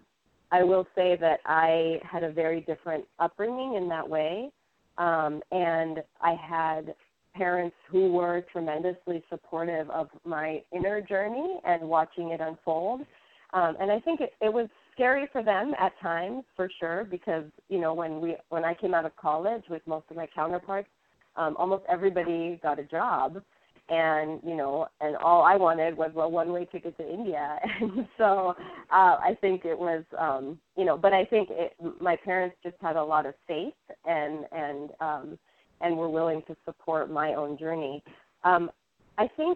B: I will say that I had a very different upbringing in that way, um, and I had parents who were tremendously supportive of my inner journey and watching it unfold. Um, and I think it, it was scary for them at times, for sure, because, you know, when we when I came out of college with most of my counterparts, um, almost everybody got a job. And, you know, and all I wanted was a one-way ticket to India. And so uh, I think it was, um, you know, but I think it, my parents just had a lot of faith and, and, um, and were willing to support my own journey. Um, I think,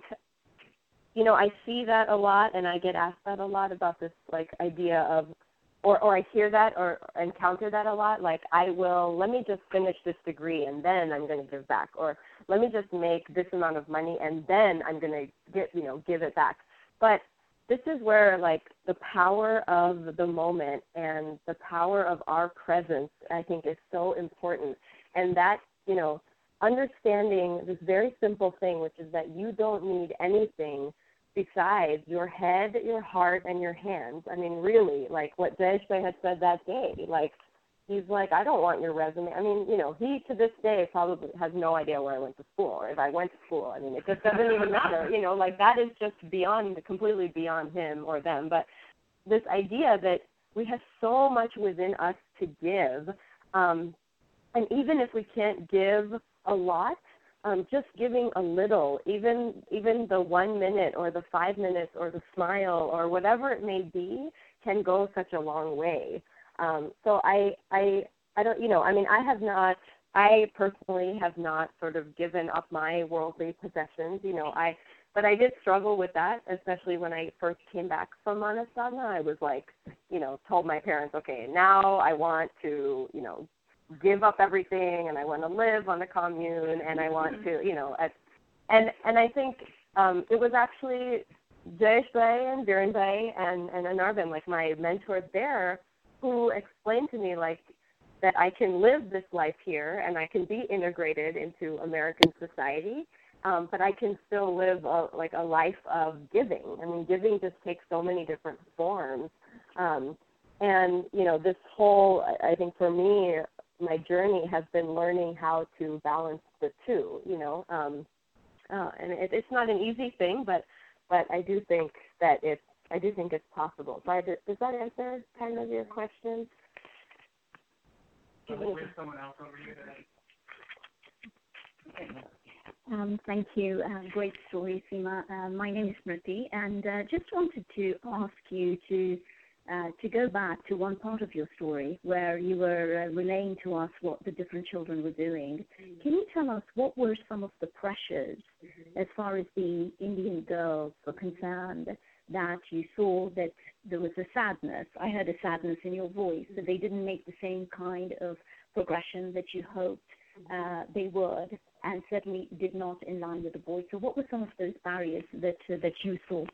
B: you know, I see that a lot, and I get asked that a lot about this, like, idea of, or, or I hear that or encounter that a lot, like, I will, let me just finish this degree, and then I'm going to give back, or let me just make this amount of money, and then I'm going to get, you know, give it back. But this is where, like, the power of the moment and the power of our presence, I think, is so important. And that, you know, understanding this very simple thing, which is that you don't need anything besides your head, your heart, and your hands. I mean, really, like what Jayesh Bhai had said that day, like, he's like, I don't want your resume. I mean, you know, he to this day probably has no idea where I went to school or if I went to school. I mean, it just doesn't even matter. You know, like that is just beyond, completely beyond him or them. But this idea that we have so much within us to give, um, and even if we can't give a lot, um, just giving a little, even even the one minute or the five minutes or the smile or whatever it may be, can go such a long way. Um, so I, I, I don't, you know, I mean, I have not, I personally have not sort of given up my worldly possessions, you know, I, but I did struggle with that, especially when I first came back from Manas Sadhana. I was like, you know, told my parents, okay, now I want to, you know, give up everything, and I want to live on the commune, and I want to, you know, at, and and I think um, it was actually Jayesh Bhai and Viren Bhai and, and Anarvin, like my mentors there, who explained to me, like, that I can live this life here, and I can be integrated into American society, um, but I can still live, a, like, a life of giving. I mean, giving just takes so many different forms. Um, and, you know, this whole, I think for me, my journey has been learning how to balance the two, you know. Um, uh, and it, it's not an easy thing, but but I do think that it's I do think it's possible. So I, does that answer kind of your question?
C: Uh, there's someone else over here.
G: Um, thank you. Uh, great story, Seema. Uh, my name is Smriti, and uh, just wanted to ask you to uh, to go back to one part of your story where you were uh, relaying to us what the different children were doing. Mm-hmm. Can you tell us what were some of the pressures mm-hmm. as far as the Indian girls were concerned that you saw that there was a sadness? I heard a sadness in your voice, that they didn't make the same kind of progression that you hoped uh, they would, and certainly did not in line with the boys. So what were some of those barriers that uh, that you saw?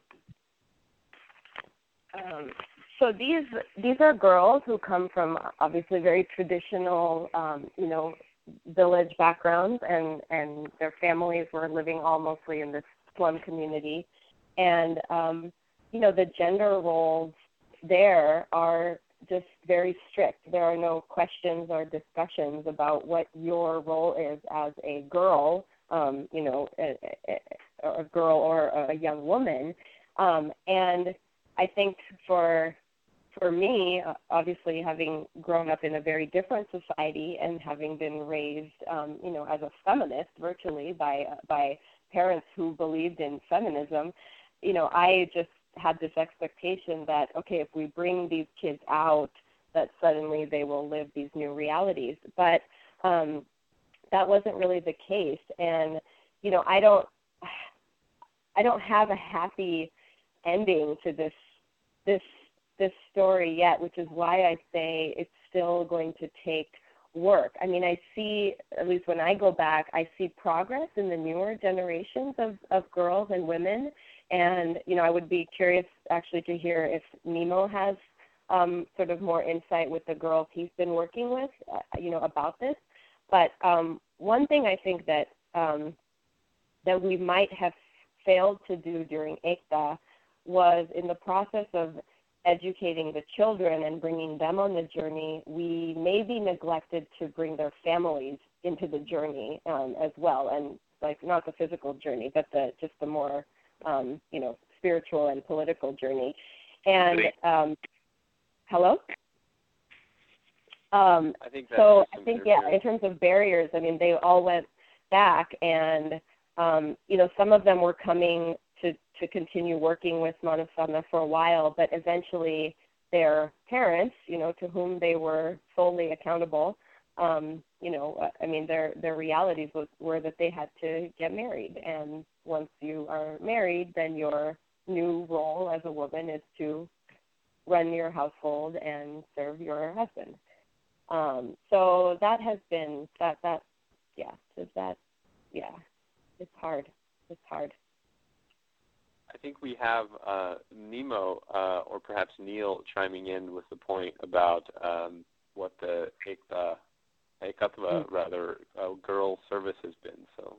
B: Um, so these these are girls who come from obviously very traditional, um, you know, village backgrounds, and, and their families were living all mostly in this slum community. And, um, you know, the gender roles there are just very strict. There are no questions or discussions about what your role is as a girl, um, you know, a, a, a girl or a young woman. Um, and I think for for me, obviously having grown up in a very different society and having been raised, um, you know, as a feminist virtually by by parents who believed in feminism, you know, I just had this expectation that, okay, if we bring these kids out, that suddenly they will live these new realities. But um, that wasn't really the case. And, you know, I don't, I don't have a happy ending to this, this, this story yet, which is why I say it's still going to take work. I mean, I see, at least when I go back, I see progress in the newer generations of, of girls and women. And, you know, I would be curious actually to hear if Nemo has um, sort of more insight with the girls he's been working with, uh, you know, about this. But um, one thing I think that um, that we might have failed to do during Ekta was in the process of educating the children and bringing them on the journey, we maybe neglected to bring their families into the journey um, as well. And, like, not the physical journey, but the just the more Um, you know, spiritual and political journey. And um, hello? Um,
A: I think that's
B: so I think, yeah, in terms of barriers, I mean, they all went back, and, um, you know, some of them were coming to, to continue working with Manasana for a while, but eventually their parents, you know, to whom they were solely accountable, um, you know, I mean, their their realities was, were that they had to get married. And once you are married, then your new role as a woman is to run your household and serve your husband. Um, so that has been, that, that yeah, is that, yeah, it's hard. It's hard.
A: I think we have uh, Nemo uh, or perhaps Neil chiming in with the point about um, what the Ekta, Ekatva, rather, uh, girl service has been. So,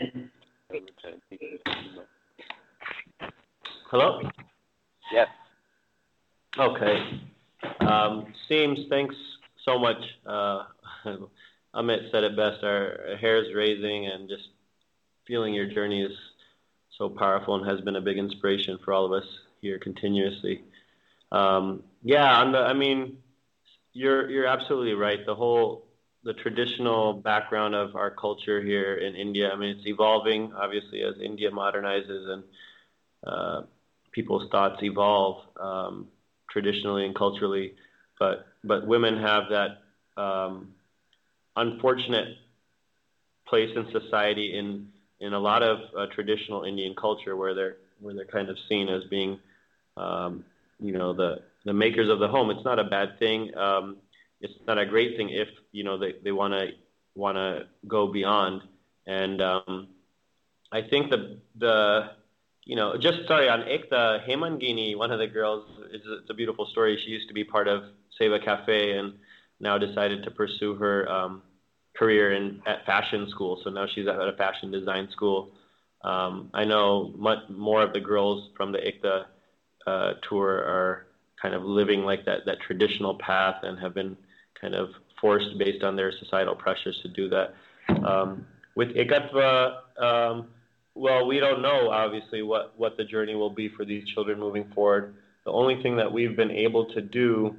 H: hello?
A: Yes.
H: Okay. Um, Seems, thanks so much. Uh, Amit said it best. Our hair's raising, and just feeling your journey is so powerful and has been a big inspiration for all of us here continuously. Um, yeah, on the, I mean, you're you're absolutely right. The whole the traditional background of our culture here in India, I mean, it's evolving, obviously, as India modernizes and uh, people's thoughts evolve um, traditionally and culturally. But but women have that um, unfortunate place in society in in a lot of uh, traditional Indian culture where they're where they're kind of seen as being, um, you know, the the makers of the home. It's not a bad thing. Um, it's not a great thing if, you know, they they want to want to go beyond. And um, I think the the you know, just sorry on Ekta, Hemangini, one of the girls, it's a, it's a beautiful story. She used to be part of Seva Cafe and now decided to pursue her um, career in at fashion school. So now she's at a fashion design school. Um, I know much more of the girls from the Ekta uh, tour are kind of living like that, that traditional path and have been kind of forced based on their societal pressures to do that. Um, with Ekatva, um, well, we don't know, obviously, what, what the journey will be for these children moving forward. The only thing that we've been able to do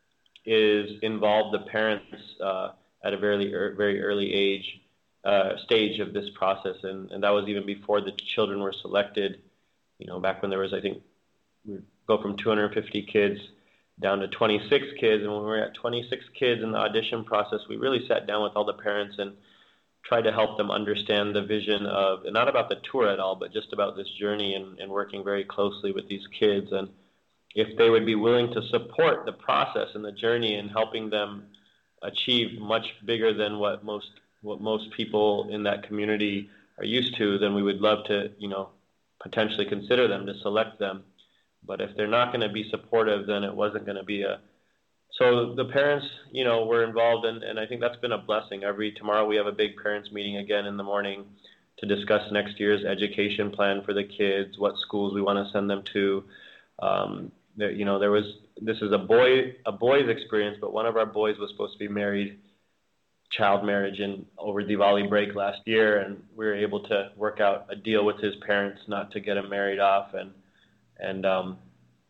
H: is involve the parents uh, at a very, very early age, uh, stage of this process, and, and that was even before the children were selected. You know, back when there was, I think, we go from two hundred fifty kids down to twenty-six kids, and when we were at twenty-six kids in the audition process, we really sat down with all the parents and tried to help them understand the vision of, and not about the tour at all, but just about this journey and, and working very closely with these kids, and if they would be willing to support the process and the journey and helping them achieve much bigger than what most what most people in that community are used to, then we would love to, you know, potentially consider them, to select them. But if they're not going to be supportive, then it wasn't going to be a. So the parents, you know, were involved, and, and I think that's been a blessing. Every tomorrow we have a big parents meeting again in the morning to discuss next year's education plan for the kids, what schools we want to send them to. Um, there, you know, there was this is a boy a boy's experience, but one of our boys was supposed to be married, child marriage, in over Diwali break last year, and we were able to work out a deal with his parents not to get him married off, and and um,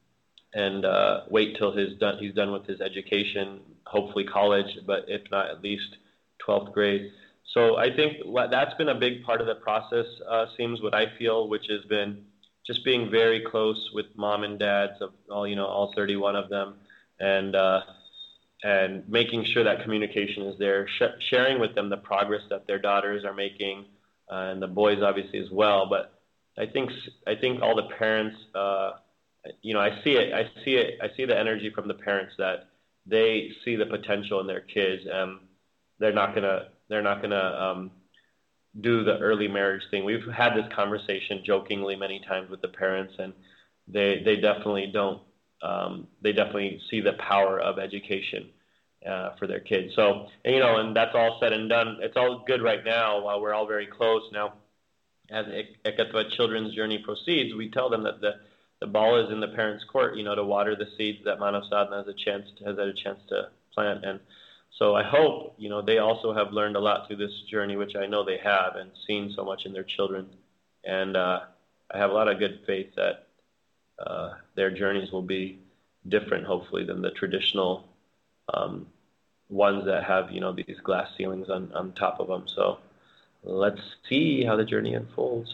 H: and uh, wait till his done he's done with his education, hopefully college, but if not, at least twelfth grade. So I think that's been a big part of the process, uh, seems what I feel, which has been just being very close with mom and dads of all, you know, all thirty-one of them, and uh, and making sure that communication is there, sh- sharing with them the progress that their daughters are making, uh, and the boys obviously as well. But I think I think all the parents, uh, you know, I see it, I see it, I see the energy from the parents that they see the potential in their kids, and they're not gonna they're not gonna um, do the early marriage thing. We've had this conversation jokingly many times with the parents, and they they definitely don't. Um, they definitely see the power of education uh, for their kids. So, and, you know, and that's all said and done. It's all good right now while we're all very close. Now, as Ekatva Children's Journey proceeds, we tell them that the, the ball is in the parents' court, you know, to water the seeds that Manav Sadhana has a chance to, has had a chance to plant. And so I hope, you know, they also have learned a lot through this journey, which I know they have, and seen so much in their children. And uh, I have a lot of good faith that Uh, their journeys will be different, hopefully, than the traditional um, ones that have, you know, these glass ceilings on, on top of them. So let's see how the journey unfolds.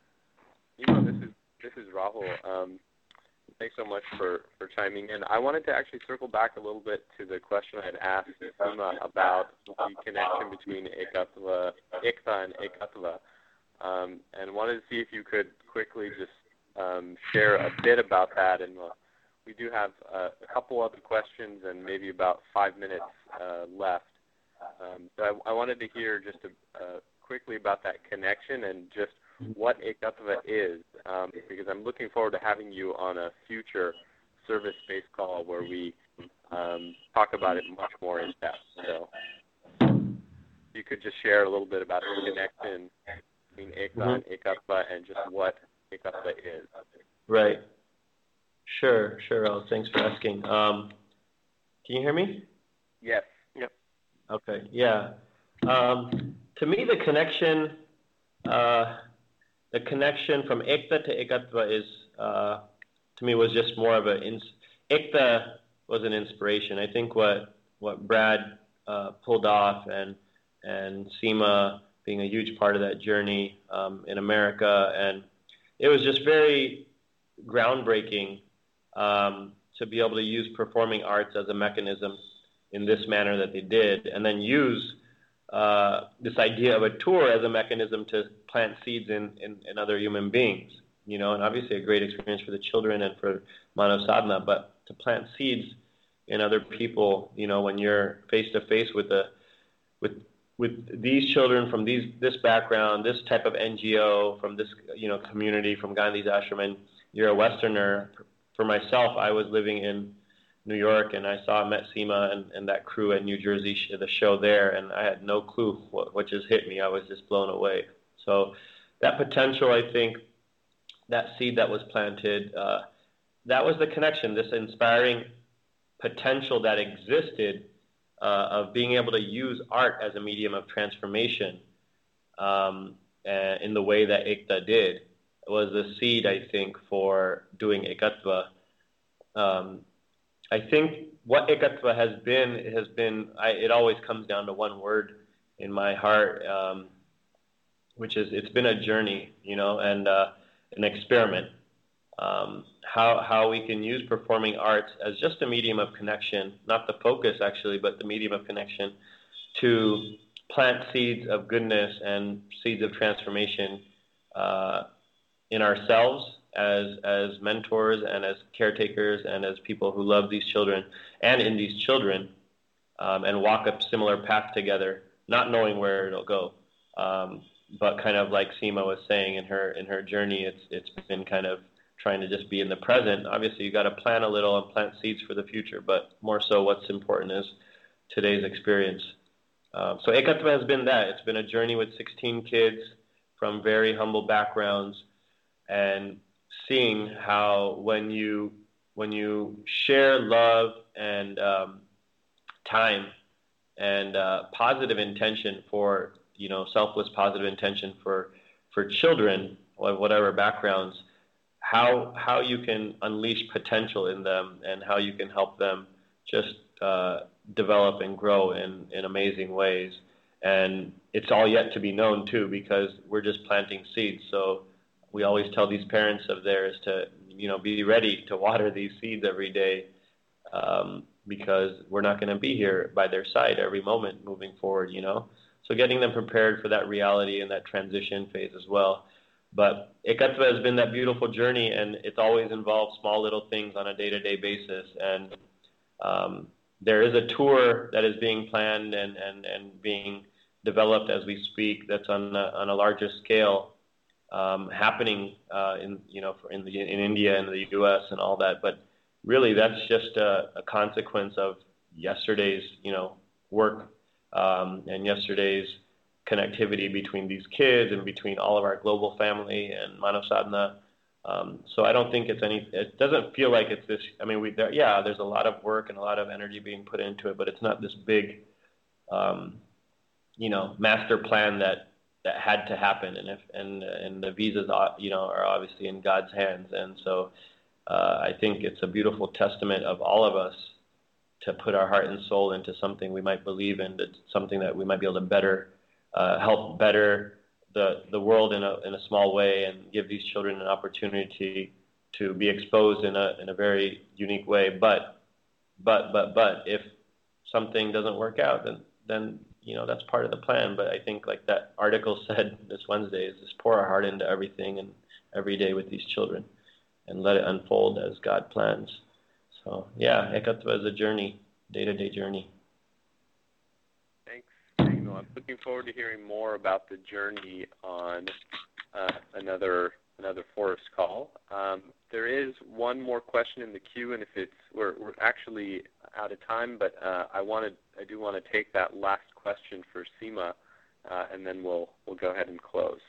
A: You know, this is this is Rahul. Um, thanks so much for, for chiming in. I wanted to actually circle back a little bit to the question I had asked Seema about the connection between Ekatva, Ekta and Ekatva, um, and wanted to see if you could quickly just Um, share a bit about that, and uh, we do have uh, a couple other questions and maybe about five minutes uh, left. Um, so I, I wanted to hear just a, uh, quickly about that connection and just what Ekatva is, um, because I'm looking forward to having you on a future service-based call where we um, talk about it much more in depth. So you could just share a little bit about the connection between Ekta mm-hmm. and Ekatva and just what Ekatva is.
H: Right. Sure, sure. Oh, thanks for asking. Um, can you hear me?
A: Yes.
H: Yep. Okay. Yeah. Um, to me, the connection, uh, the connection from Ekta to Ekatva is, uh, to me, was just more of a. Ins- Ekta was an inspiration. I think what what Brad uh, pulled off, and and Seema being a huge part of that journey um, in America, and it was just very groundbreaking um, to be able to use performing arts as a mechanism in this manner that they did, and then use uh, this idea of a tour as a mechanism to plant seeds in, in, in other human beings. You know, and obviously a great experience for the children and for Manav Sadhana, but to plant seeds in other people, you know, when you're face to face with a with with these children from these this background, this type of N G O, from this, you know, community, from Gandhi's ashram, and you're a Westerner. For myself, I was living in New York, and I saw met Seema and, and that crew at New Jersey, the show there, and I had no clue what, what just hit me. I was just blown away. So that potential, I think, that seed that was planted, uh, that was the connection, this inspiring potential that existed uh, of being able to use art as a medium of transformation um, uh, in the way that Ekta did was the seed, I think, for doing Ekatva. Um, I think what Ekatva has been, it has been, I, it always comes down to one word in my heart, um, which is it's been a journey, you know, and uh, an experiment. Um, how how we can use performing arts as just a medium of connection, not the focus actually, but the medium of connection to plant seeds of goodness and seeds of transformation uh, in ourselves as as mentors and as caretakers and as people who love these children and in these children, um, and walk a similar path together, not knowing where it'll go. Um, but kind of like Seema was saying in her in her journey, it's it's been kind of trying to just be in the present. Obviously, you got to plan a little and plant seeds for the future, but more so what's important is today's experience. Um, so Ekatva has been that. It's been a journey with sixteen kids from very humble backgrounds, and seeing how when you when you share love and um, time and uh, positive intention for, you know, selfless positive intention for for children of whatever backgrounds, how how you can unleash potential in them and how you can help them just uh, develop and grow in, in amazing ways. And it's all yet to be known too, because we're just planting seeds. So we always tell these parents of theirs to, you know, be ready to water these seeds every day, um, because we're not going to be here by their side every moment moving forward, you know. So getting them prepared for that reality and that transition phase as well. But Ekatva has been that beautiful journey, and it's always involved small little things on a day-to-day basis. And um, there is a tour that is being planned and, and, and being developed as we speak that's on a, on a larger scale, um, happening uh, in you know in the in India and the U S and all that. But really, that's just a, a consequence of yesterday's you know work um, and yesterday's connectivity between these kids and between all of our global family and Manav Sadhana. Um, so I don't think it's any, it doesn't feel like it's this, I mean, we, there, yeah, there's a lot of work and a lot of energy being put into it, but it's not this big, um, you know, master plan that, that had to happen. And if, and, and the visas, you know, are obviously in God's hands. And so uh, I think it's a beautiful testament of all of us to put our heart and soul into something we might believe in, that's something that we might be able to better Uh, help better the the world in a in a small way, and give these children an opportunity to be exposed in a in a very unique way. But but but but if something doesn't work out, then then you know that's part of the plan. But I think, like that article said this Wednesday, is just pour our heart into everything and every day with these children, and let it unfold as God plans. So yeah, Ekatva is a journey, day-to-day journey.
A: I'm looking forward to hearing more about the journey on uh, another another forest call. Um, there is one more question in the queue, and if it's we're we're actually out of time, but uh, I wanted I do want to take that last question for Seema, uh, and then we'll we'll go ahead and close.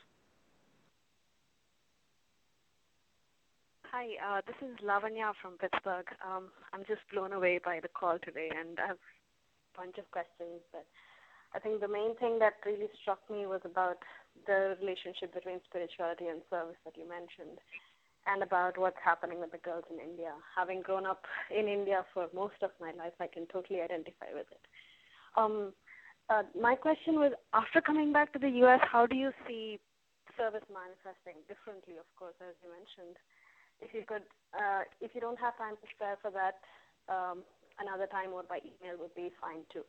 I: Hi, uh, this is Lavanya from Pittsburgh. Um, I'm just blown away by the call today, and I have a bunch of questions, but I think the main thing that really struck me was about the relationship between spirituality and service that you mentioned, and about what's happening with the girls in India. Having grown up in India for most of my life, I can totally identify with it. Um, uh, my question was, after coming back to the U S, how do you see service manifesting differently, of course, as you mentioned? If you could, uh, if you don't have time to spare for that, um, another time or by email would be fine too.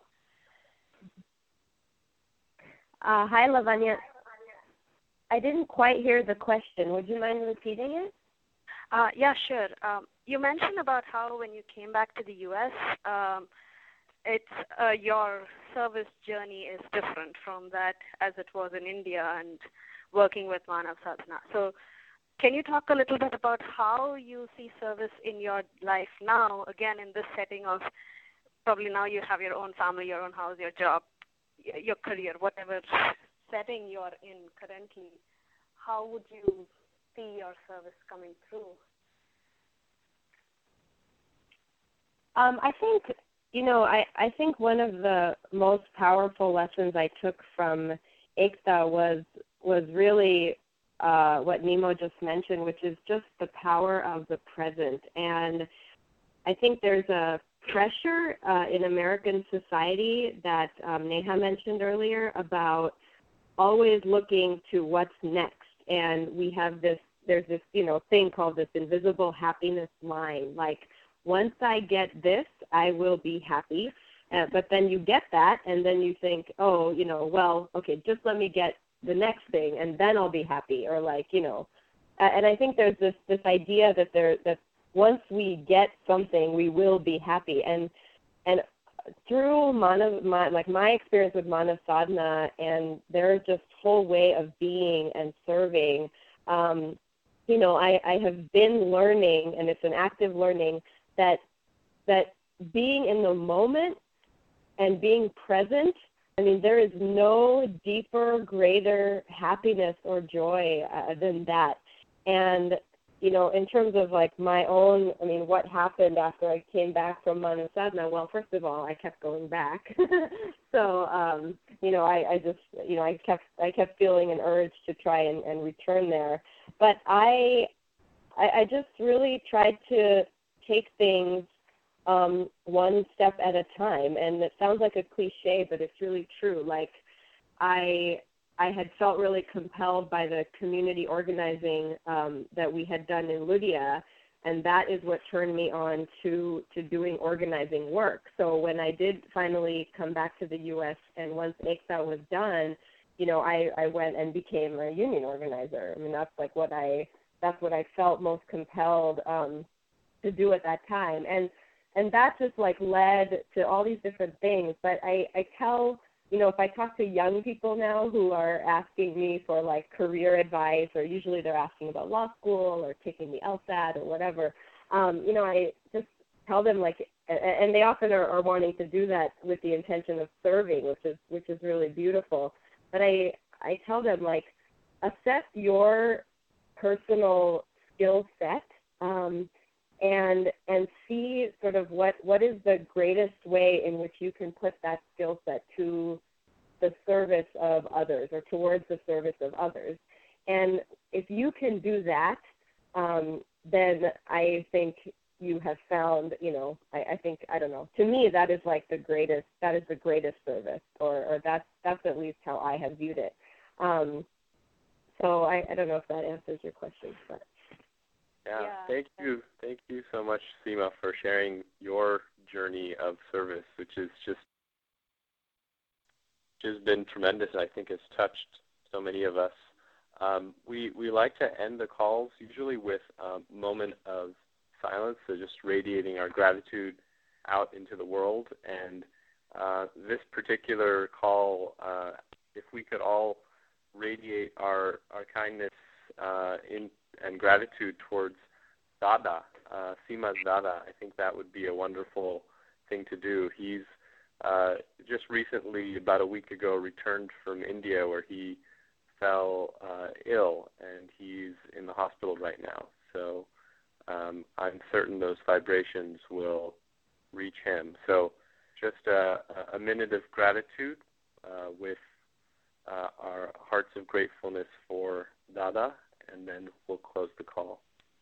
B: Uh, hi, Lavanya. I didn't quite hear the question. Would you mind repeating it?
I: Uh, yeah, sure. Um, you mentioned about how when you came back to the U S, um, it's uh, your service journey is different from that as it was in India and working with Manav Sadhana. So can you talk a little bit about how you see service in your life now, again, in this setting of probably now you have your own family, your own house, your job, your career, whatever setting you're in currently, how would you see your service coming through?
B: Um, I think, you know, I, I think one of the most powerful lessons I took from Ekta was was really uh, what Nemo just mentioned, which is just the power of the present. And I think there's a pressure uh, in American society that um, Neha mentioned earlier about always looking to what's next. And we have this, there's this, you know, thing called this invisible happiness line. Like, once I get this, I will be happy. Uh, but then you get that, and then you think, oh, you know, well, okay, just let me get the next thing, and then I'll be happy. Or like, you know, uh, and I think there's this this idea that there that once we get something, we will be happy. And and through Manav, my, like my experience with Manav Sadhana and their just whole way of being and serving, um, you know, I, I have been learning, and it's an active learning, that that being in the moment and being present, I mean, there is no deeper, greater happiness or joy uh, than that. And, you know, in terms of like my own, I mean, what happened after I came back from Manav Sadhana, well, first of all, I kept going back. so, um, you know, I, I just, you know, I kept, I kept feeling an urge to try and, and return there. But I, I, I just really tried to take things um, one step at a time. And it sounds like a cliche, but it's really true. Like, I I had felt really compelled by the community organizing um, that we had done in Ludia, and that is what turned me on to, to doing organizing work. So when I did finally come back to the U S, and once Ekta was done, you know, I, I went and became a union organizer. I mean, that's like what I, that's what I felt most compelled um, to do at that time. And and that just like led to all these different things. But I, I tell, you know, if I talk to young people now who are asking me for like career advice, or usually they're asking about law school or taking the LSAT or whatever, um, you know, I just tell them like, and they often are, are wanting to do that with the intention of serving, which is which is really beautiful. But I I tell them like, assess your personal skill set. Um, and and see sort of what, what is the greatest way in which you can put that skill set to the service of others, or towards the service of others. And if you can do that, um, then I think you have found, you know, I, I think, I don't know, to me that is like the greatest, that is the greatest service, or, or that's, that's at least how I have viewed it. Um, so I, I don't know if that answers your question, but.
A: Yeah,
I: Yeah.
A: thank you. Thank you so much, Seema, for sharing your journey of service, which is just just been tremendous, and I think has touched so many of us. Um, we, we like to end the calls usually with a moment of silence, so just radiating our gratitude out into the world. And uh, this particular call, uh, if we could all radiate our, our kindness uh, in and gratitude towards Dada, uh, Seema's Dada, I think that would be a wonderful thing to do. He's uh, just recently, about a week ago, returned from India, where he fell uh, ill, and he's in the hospital right now. So um, I'm certain those vibrations will reach him. So just a, a minute of gratitude uh, with uh, our hearts of gratefulness for Dada, and then we'll close the call.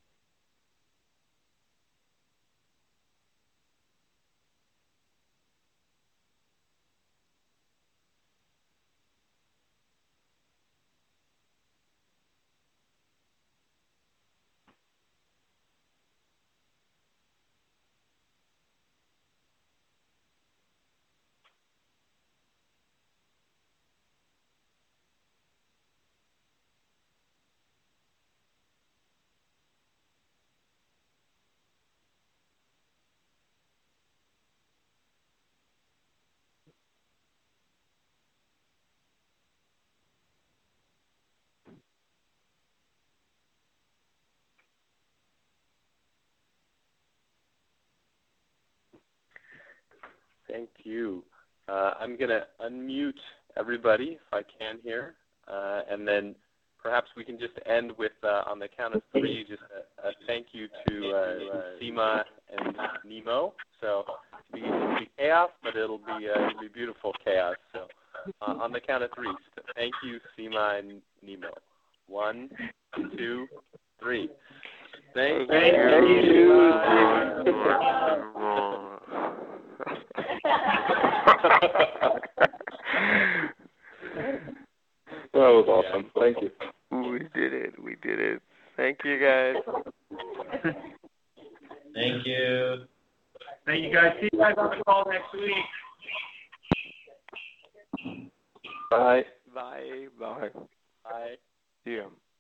A: Thank you. Uh, I'm going to unmute everybody if I can here, uh, and then perhaps we can just end with, uh, on the count of three, just a, a thank you to uh, Seema and Nemo. So be, it'll be chaos, but it'll be uh, it'll be beautiful chaos. So uh, on the count of three, thank you, Seema and Nemo. One, two, three. Thank, thank you. you.
J: That was awesome. Thank you.
E: We did it. We did it. Thank you, guys.
H: Thank you.
C: Thank you, guys. See you guys on the call next week.
J: Bye.
E: Bye. Bye.
A: Bye.
E: Yeah.